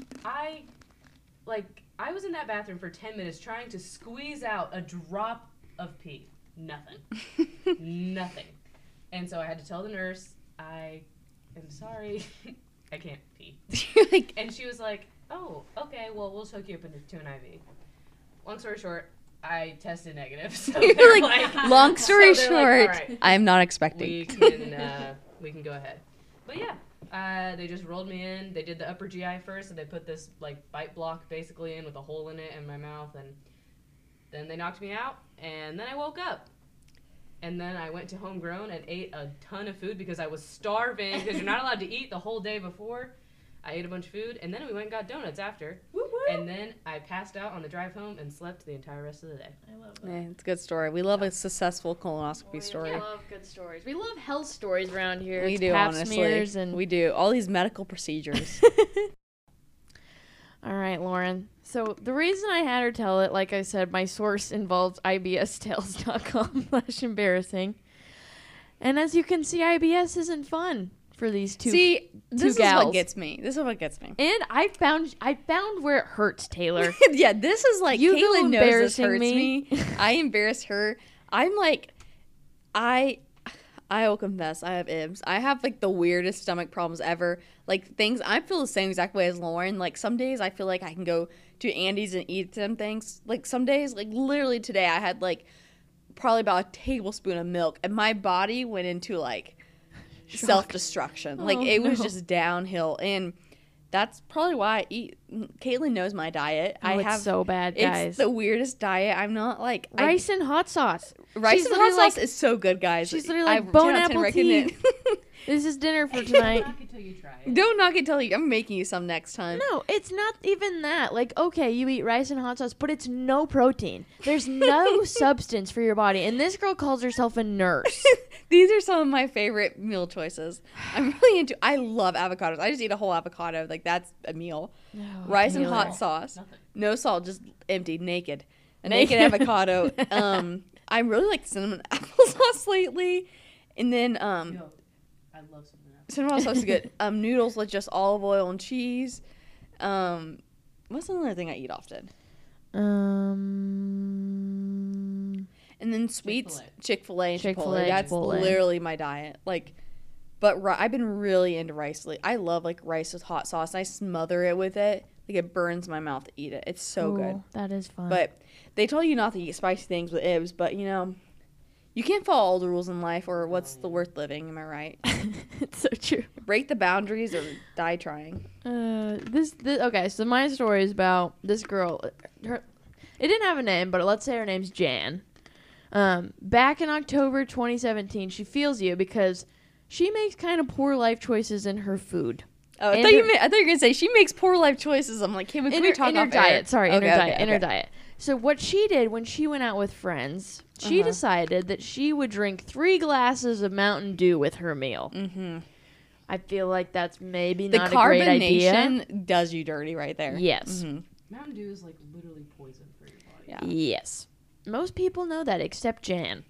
was in that bathroom for 10 minutes trying to squeeze out a drop of pee. Nothing. Nothing. And so I had to tell the nurse, I am sorry, I can't pee. And she was like, oh, okay, well, we'll hook you up to an IV. Long story short, I tested negative. So You're like, long story short, like, right, I'm not expecting. We can go ahead. But yeah, they just rolled me in. They did the upper GI first, and they put this like bite block basically in with a hole in it in my mouth, and then they knocked me out, and then I woke up. And then I went to Homegrown and ate a ton of food because I was starving, because you're not allowed to eat the whole day before. I ate a bunch of food, and then we went and got donuts after. Woo-woo. And then I passed out on the drive home and slept the entire rest of the day. I love that. Yeah, it's a good story. We love a successful colonoscopy story. We love good stories. We love health stories around here. We It's do, pap honestly. smears and We do. All these medical procedures. All right, Lauren. So the reason I had her tell it, like I said, my source involves ibstales.com/embarrassing. And as you can see, IBS isn't fun for these two. See, this gals. is what gets me. This is what gets me. And I found where it hurts, Taylor. Yeah, this is like, You Caitlin knows this embarrassing hurts me. I embarrass her. I'm like, I will confess, I have IBS. I have like the weirdest stomach problems ever. Like things, I feel the same exact way as Lauren. Like some days I feel like I can go to Andy's and eat some things. Like some days, like literally today, I had like probably about a tablespoon of milk, and my body went into like self-destruction. Like it was just downhill, and that's probably why I eat. Caitlin knows my diet. It's so bad, guys. It's the weirdest diet. I'm not like Rice and hot sauce. rice She's and hot literally sauce is so good, guys. She's literally I like bone 10 out of 10 apple recommend tea. it. This is dinner for tonight. Knock it till you try it. Don't knock it till you. I'm making you some next time. No, it's not even that. Like, okay, you eat rice and hot sauce, but it's no protein. There's no substance for your body. And this girl calls herself a nurse. These are some of my favorite meal choices. I'm really into. I love avocados. I just eat a whole avocado. Like that's a meal. Rice and hot sauce. Nothing. No salt, just empty, naked. A naked avocado. I really like cinnamon applesauce lately. And then Yo, I love something else. cinnamon sauce is good. Noodles with just olive oil and cheese. What's another thing I eat often? And then sweets, Chick-fil-A and Chick-fil-A, Chipotle. That's Chipotle. literally my diet. Like, but I've been really into rice. Like, I love like rice with hot sauce. I smother it with it. Like it burns my mouth to eat it. It's so good. Ooh, that is fun. But they told you not to eat spicy things with IBS. But you know, you can't follow all the rules in life, or what's the worth living? Am I right? it's so true. Break the boundaries or die trying. This okay. So my story is about this girl. It didn't have a name, but let's say her name's Jan. Back in October 2017, she feels you because she makes kind of poor life choices in her food. Oh, I thought you were gonna say she makes poor life choices. I'm like, hey, can we talk in her off air? diet. Sorry, in her Okay, diet. okay, In her okay. diet. So what she did when she went out with friends, she decided that she would drink 3 glasses of Mountain Dew with her meal. Mm-hmm. I feel like that's maybe The not a great idea. carbonation does you dirty right there. Yes. Mhm. Mountain Dew is like literally poison for your body. Yeah. Yes. Most people know that except Jan.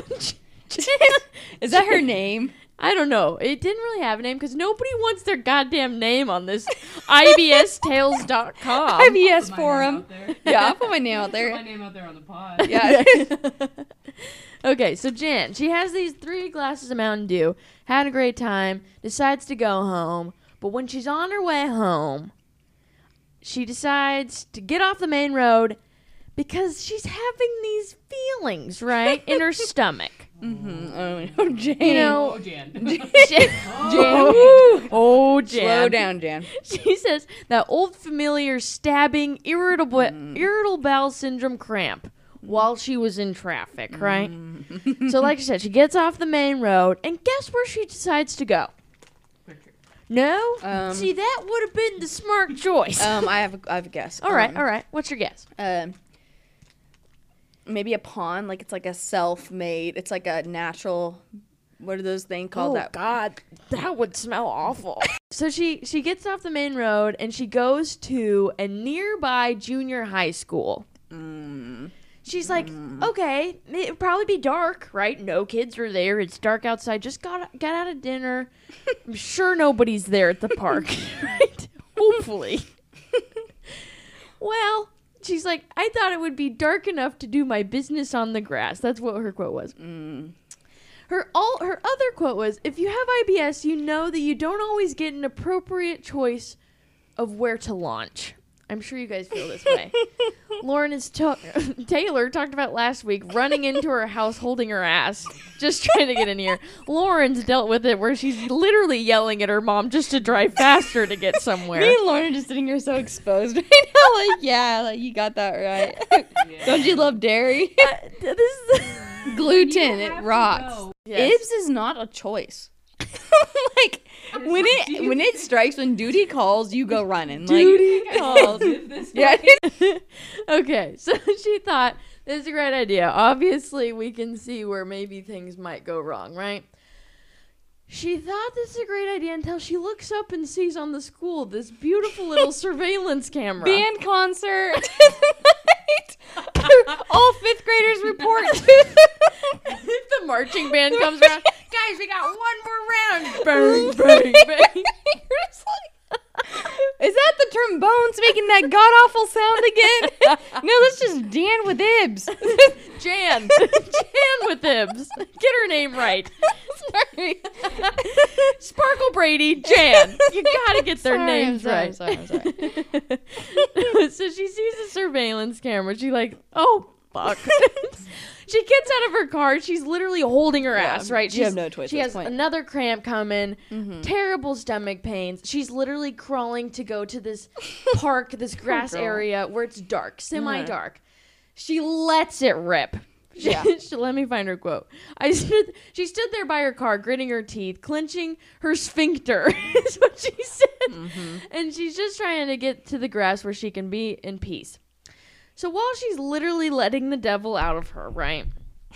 Is that her name? I don't know. It didn't really have a name because nobody wants their goddamn name on this ibstales.com. IBS Put my name forum. out there. Yeah, I'll put my name out Put my there. name out there on the pod. Yeah. Okay, so Jan, she has these 3 glasses of Mountain Dew, had a great time, decides to go home, but when she's on her way home, she decides to get off the main road because she's having these feelings, right, in her stomach. Mm-hmm. Oh, Jan. You know, Oh, Jan. Jan. Oh, Jan. Slow down, Jan. She says that old familiar stabbing irritable bowel syndrome cramp while she was in traffic, right? So like I said, she gets off the main road, and guess where she decides to go? No? See, that would have been the smart choice. I have a guess. all right. What's your guess? Maybe a pond, like it's like a self-made. It's like a natural. What are those things called? God, that would smell awful. So she gets off the main road and she goes to a nearby junior high school. She's like, okay, it'd probably be dark, right? No kids are there. It's dark outside. Just got out of dinner. I'm sure nobody's there at the park, right? Hopefully. Well, she's like, I thought it would be dark enough to do my business on the grass. That's what her quote was. Her other quote was, if you have IBS, you know that you don't always get an appropriate choice of where to launch. I'm sure you guys feel this way. Lauren is Taylor talked about last week running into her house holding her ass, just trying to get in here. Lauren's dealt with it where she's literally yelling at her mom just to drive faster to get somewhere. Me and Lauren are just sitting here so exposed right now. Like, yeah, like you got that right. Don't you love dairy? This is Gluten, it rocks. Yes. Ibs is not a choice. Like when it strikes, when duty calls, you go running. Duty calls. Yeah. Okay, so she thought this is a great idea. Obviously, we can see where maybe things might go wrong, right? She thought this is a great idea until she looks up and sees on the school this beautiful little surveillance camera. Band concert. All fifth graders report. If the marching band comes around, guys, we got one more round. Bang, bang, bang. Is that the trombones making that god awful sound again? No, let's just Dan with Ibs. Jan with Ibs. Get her name right. Sorry. Sparkle Brady, Jan. You gotta get their names right. I'm sorry. So she sees the surveillance camera. She's like, oh, fuck. She gets out of her car. She's literally holding her ass, right? You have no choice. She at has this point. another cramp coming, terrible stomach pains. She's literally crawling to go to this park, this grass area where it's dark, semi-dark. She lets it rip. Yeah. Let me find her quote. She stood there by her car, gritting her teeth, clenching her sphincter, is what she said. And she's just trying to get to the grass where she can be in peace. So while she's literally letting the devil out of her, right?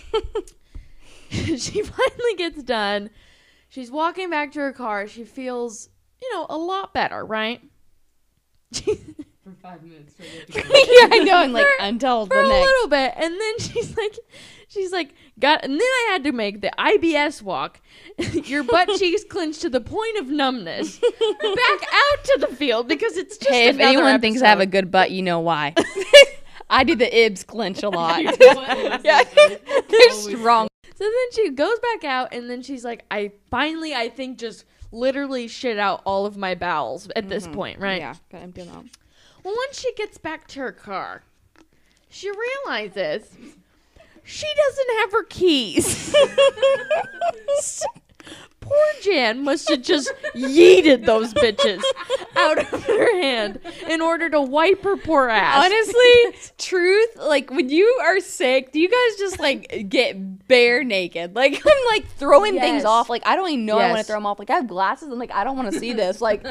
She finally gets done. She's walking back to her car. She feels, a lot better, right? For 5 minutes. Yeah, I know. And until For the a next. little bit. And then she's like, and then I had to make the IBS walk. Your butt cheeks clenched to the point of numbness. Back out to the field because it's just Hey, if another anyone thinks I have a episode. good butt, you know why. I do the Ibs clench a lot. Yeah. Yeah, they're strong. So then she goes back out, and then she's like, I think, just literally shit out all of my bowels at this point, right? Yeah, gotta empty them out. Well, once she gets back to her car, she realizes she doesn't have her keys. Poor Jan must have just yeeted those bitches out of her hand in order to wipe her poor ass. Honestly, truth, when you are sick, do you guys just get bare naked? I'm throwing things Yes. off. I don't even know I want to Yes. throw them off. I have glasses. I'm I don't want to see this. I'm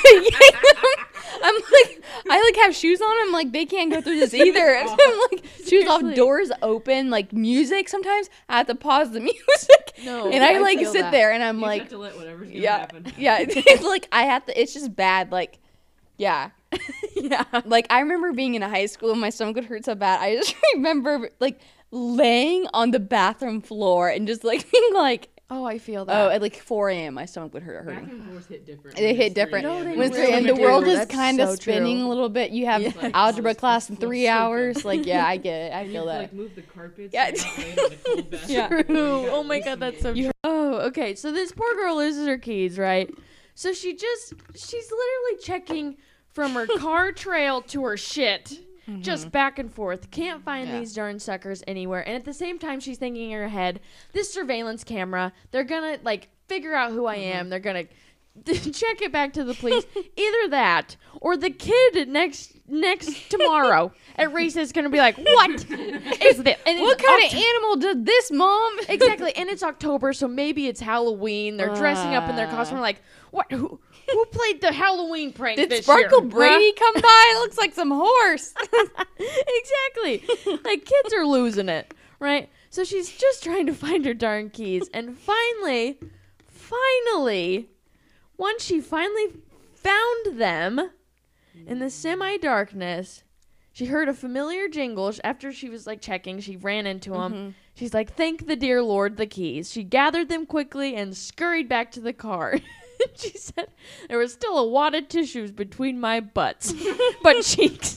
I have shoes on. I'm they can't go through this either. And I'm shoes off, Seriously. doors open, music. Sometimes I have to pause the music. No, And I feel sit that. there and I'm You have to let whatever's gonna yeah, happen. yeah. It's I have to. It's just bad. Yeah. Yeah. I remember being in high school and my stomach would hurt so bad. I just remember laying on the bathroom floor and just being Oh, I feel that. at 4 a.m. my stomach would hurt hurting. Bathroom floors hit different. They when hit it's 3 different. No, they a.m. When it's really 3 a.m. the do. world is That's kind of so spinning true. a little bit. You have Yes. algebra class in Feels 3 so hours. good. Yeah, I get it. I You feel have to, that. move the carpets. Yeah. So you're not laying on the cold bathroom Yeah. floor. You True. gotta Oh my loosen god, that's it. so true. Oh, okay. So this poor girl loses her keys, right? So she's literally checking from her car trail to her shit. Just back and forth. Can't find these darn suckers anywhere. And at the same time, she's thinking in her head, this surveillance camera, they're gonna figure out who I am. They're gonna check it back to the police. Either that or the kid next tomorrow at recess is going to be like, what is this? And What kind of animal did this, Mom? Exactly. And it's October, so maybe it's Halloween. They're dressing up in their costume. We're like, what? Who played the Halloween prank Did this Sparkle year? Brady come by? It looks like some horse. Exactly. Like, kids are losing it, right? So she's just trying to find her darn keys. And finally, once she finally found them in the semi-darkness, she heard a familiar jingle. After she was, like, checking, she ran into them. She's like, thank the dear Lord, the keys. She gathered them quickly and scurried back to the car. She said, there was still a wad of tissues between my butt cheeks.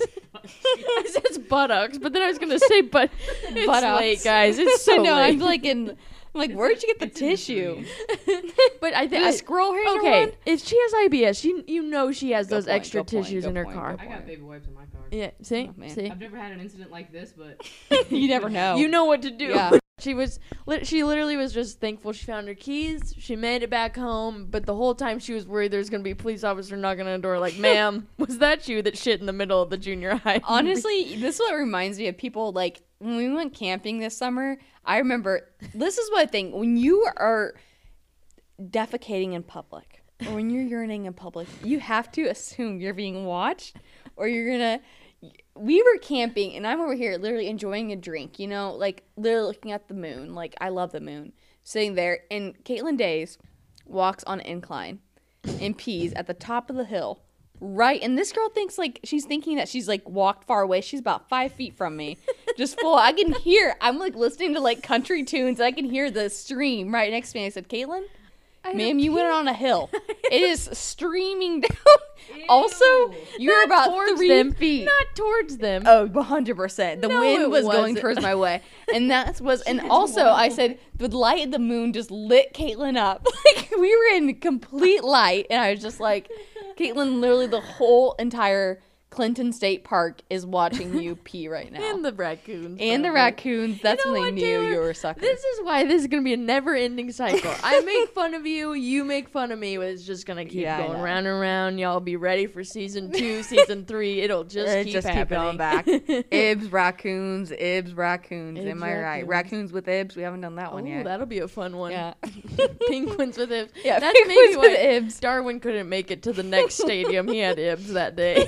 I said buttocks, but then I was going to say buttocks. Late, guys. It's so late. I'm like, where'd you get the tissue? But I Did a think squirrel hair okay, one? if she has IBS, she has those point, extra good point, tissues good in her point, car. good I got baby wipes in my car. Yeah, see? Oh, man. See? I've never had an incident like this, but You never know. You know what to do. Yeah. She literally was just thankful she found her keys. She made it back home, but the whole time she was worried there was going to be a police officer knocking on the door like, ma'am, was that you that shit in the middle of the junior high? Honestly, this is what reminds me of people, like, when we went camping this summer, I remember, this is what I think, when you are defecating in public, or when you're urinating in public, you have to assume you're being watched, or you're gonna, we were camping, and I'm over here literally enjoying a drink, you know, like, literally looking at the moon, like, I love the moon, sitting there, and Caitlin Days walks on an incline and pees at the top of the hill. Right, and this girl thinks like she's thinking that she's like walked far away. She's about 5 feet from me, just full. I can hear. I'm like listening to like country tunes. I can hear the stream right next to me. I said, "Caitlin, ma'am, you went on a hill. It is streaming down. Also, you're about towards 3 feet. Not towards them. Oh, 100%. The No, wind it was going wasn't. towards my way. And and also I said, the light of the moon just lit Caitlin up. Like, we were in complete light. And I was just like, Caitlin, literally the whole entire Clinton State Park is watching you pee right now. And the raccoons. And the probably. raccoons. That's You know when they what, knew Taylor? you were a sucker. This is why this is going to be a never-ending cycle. I make fun of you, you make fun of me, but it's just going to keep Yeah, I going know. round and round. Y'all be ready for season 2, season 3. It'll just keep happening. going back. Ibs, raccoons. Am Ibs, I right? raccoons. Raccoons with Ibs. We haven't done that Oh, one yet. that'll be a fun one. Yeah. Penguins with Ibs. Yeah, That's maybe penguins why with Ibs. Darwin couldn't make it to the next stadium. He had Ibs that day.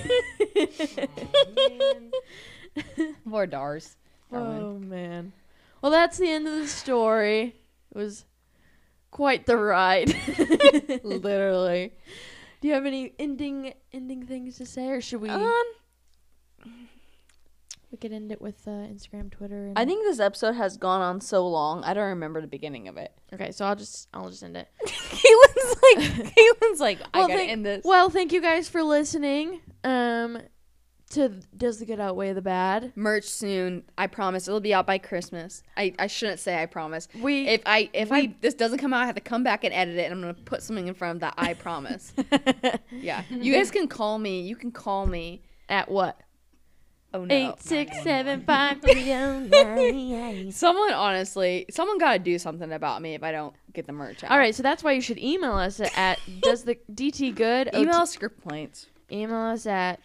Poor Dars. Darwin. Oh, man. Well, that's the end of the story. It was quite the ride. Literally. Do you have any ending things to say, or should we? We could end it with Instagram, Twitter. And... I think this episode has gone on so long. I don't remember the beginning of it. Okay, so I'll just end it. Caitlin's like, I gotta thank- end this. Well, thank you guys for listening. To Does the Good Outweigh the Bad? Merch soon. I promise it'll be out by Christmas. I shouldn't say I promise. We If this doesn't come out, I have to come back and edit it, and I'm gonna put something in front of that. I promise. Yeah, you guys can call me. You can call me. at what? Oh no. 8675309. Someone gotta do something about me if I don't get the merch out. All right, so that's why you should email us at does the DT Good Email script points. Email us at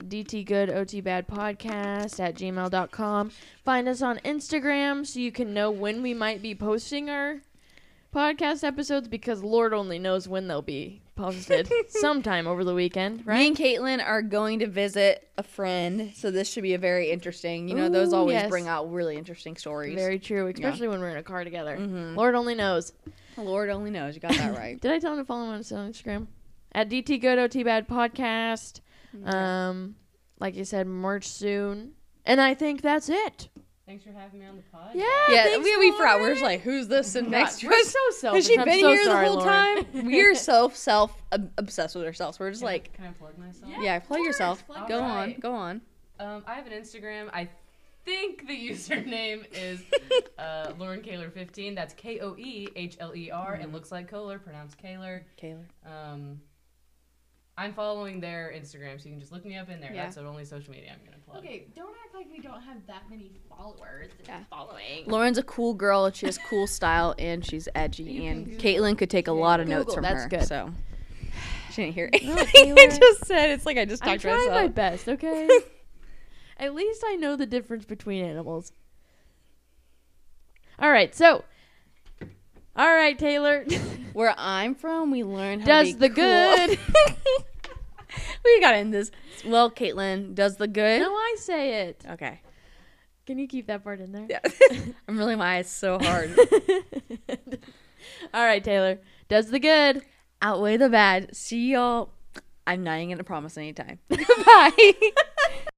dtgoodotbadpodcast@gmail.com. Find us on Instagram so you can know when we might be posting our podcast episodes, because Lord only knows when they'll be posted. Sometime over the weekend, Me right? and Caitlin are going to visit a friend, so this should be a very interesting. You know, those Ooh, always yes. bring out really interesting stories. Very true, especially when we're in a car together. Mhm. Lord only knows. Lord only knows. You got that right. Did I tell him to follow us on Instagram? At dtgoodotbadpodcast. Like you said, merch soon. And I think that's it. thanks for having me on the pod. Yeah, Yeah, thanks, we forgot. We're Lauren. just like, who's this and next to We're us? so selfish. Has she I'm been so here sorry, the whole Lauren. time? We're obsessed with ourselves. We're just like, Can I plug myself? yeah, plug yourself. plug Go yourself. on, go on. I have an Instagram. I think the username is Lauren Kaler 15. That's KOEHLER. It looks like Kohler, pronounced Kaler. Kaylor. I'm following their Instagram, so you can just look me up in there. Yeah. That's the only social media I'm gonna plug. Okay, don't act like we don't have that many followers and following. Lauren's a cool girl. She has cool style and she's edgy. And Caitlin could take a lot of notes Google, from that's her. good. So She didn't hear No, anything I Taylor. just said. It's like I just I'm talked to trying my myself. best, okay? At least I know the difference between animals. All right, so. All right, Taylor. Where I'm from, we learn how Does to be the cool. good. We got in this. Well, Caitlin, does the good? No, I say it. Okay. Can you keep that part in there? Yeah. I'm rolling my eyes so hard. All right, Taylor. Does the good. Outweigh the bad. See y'all. I'm not even gonna promise anytime. Goodbye.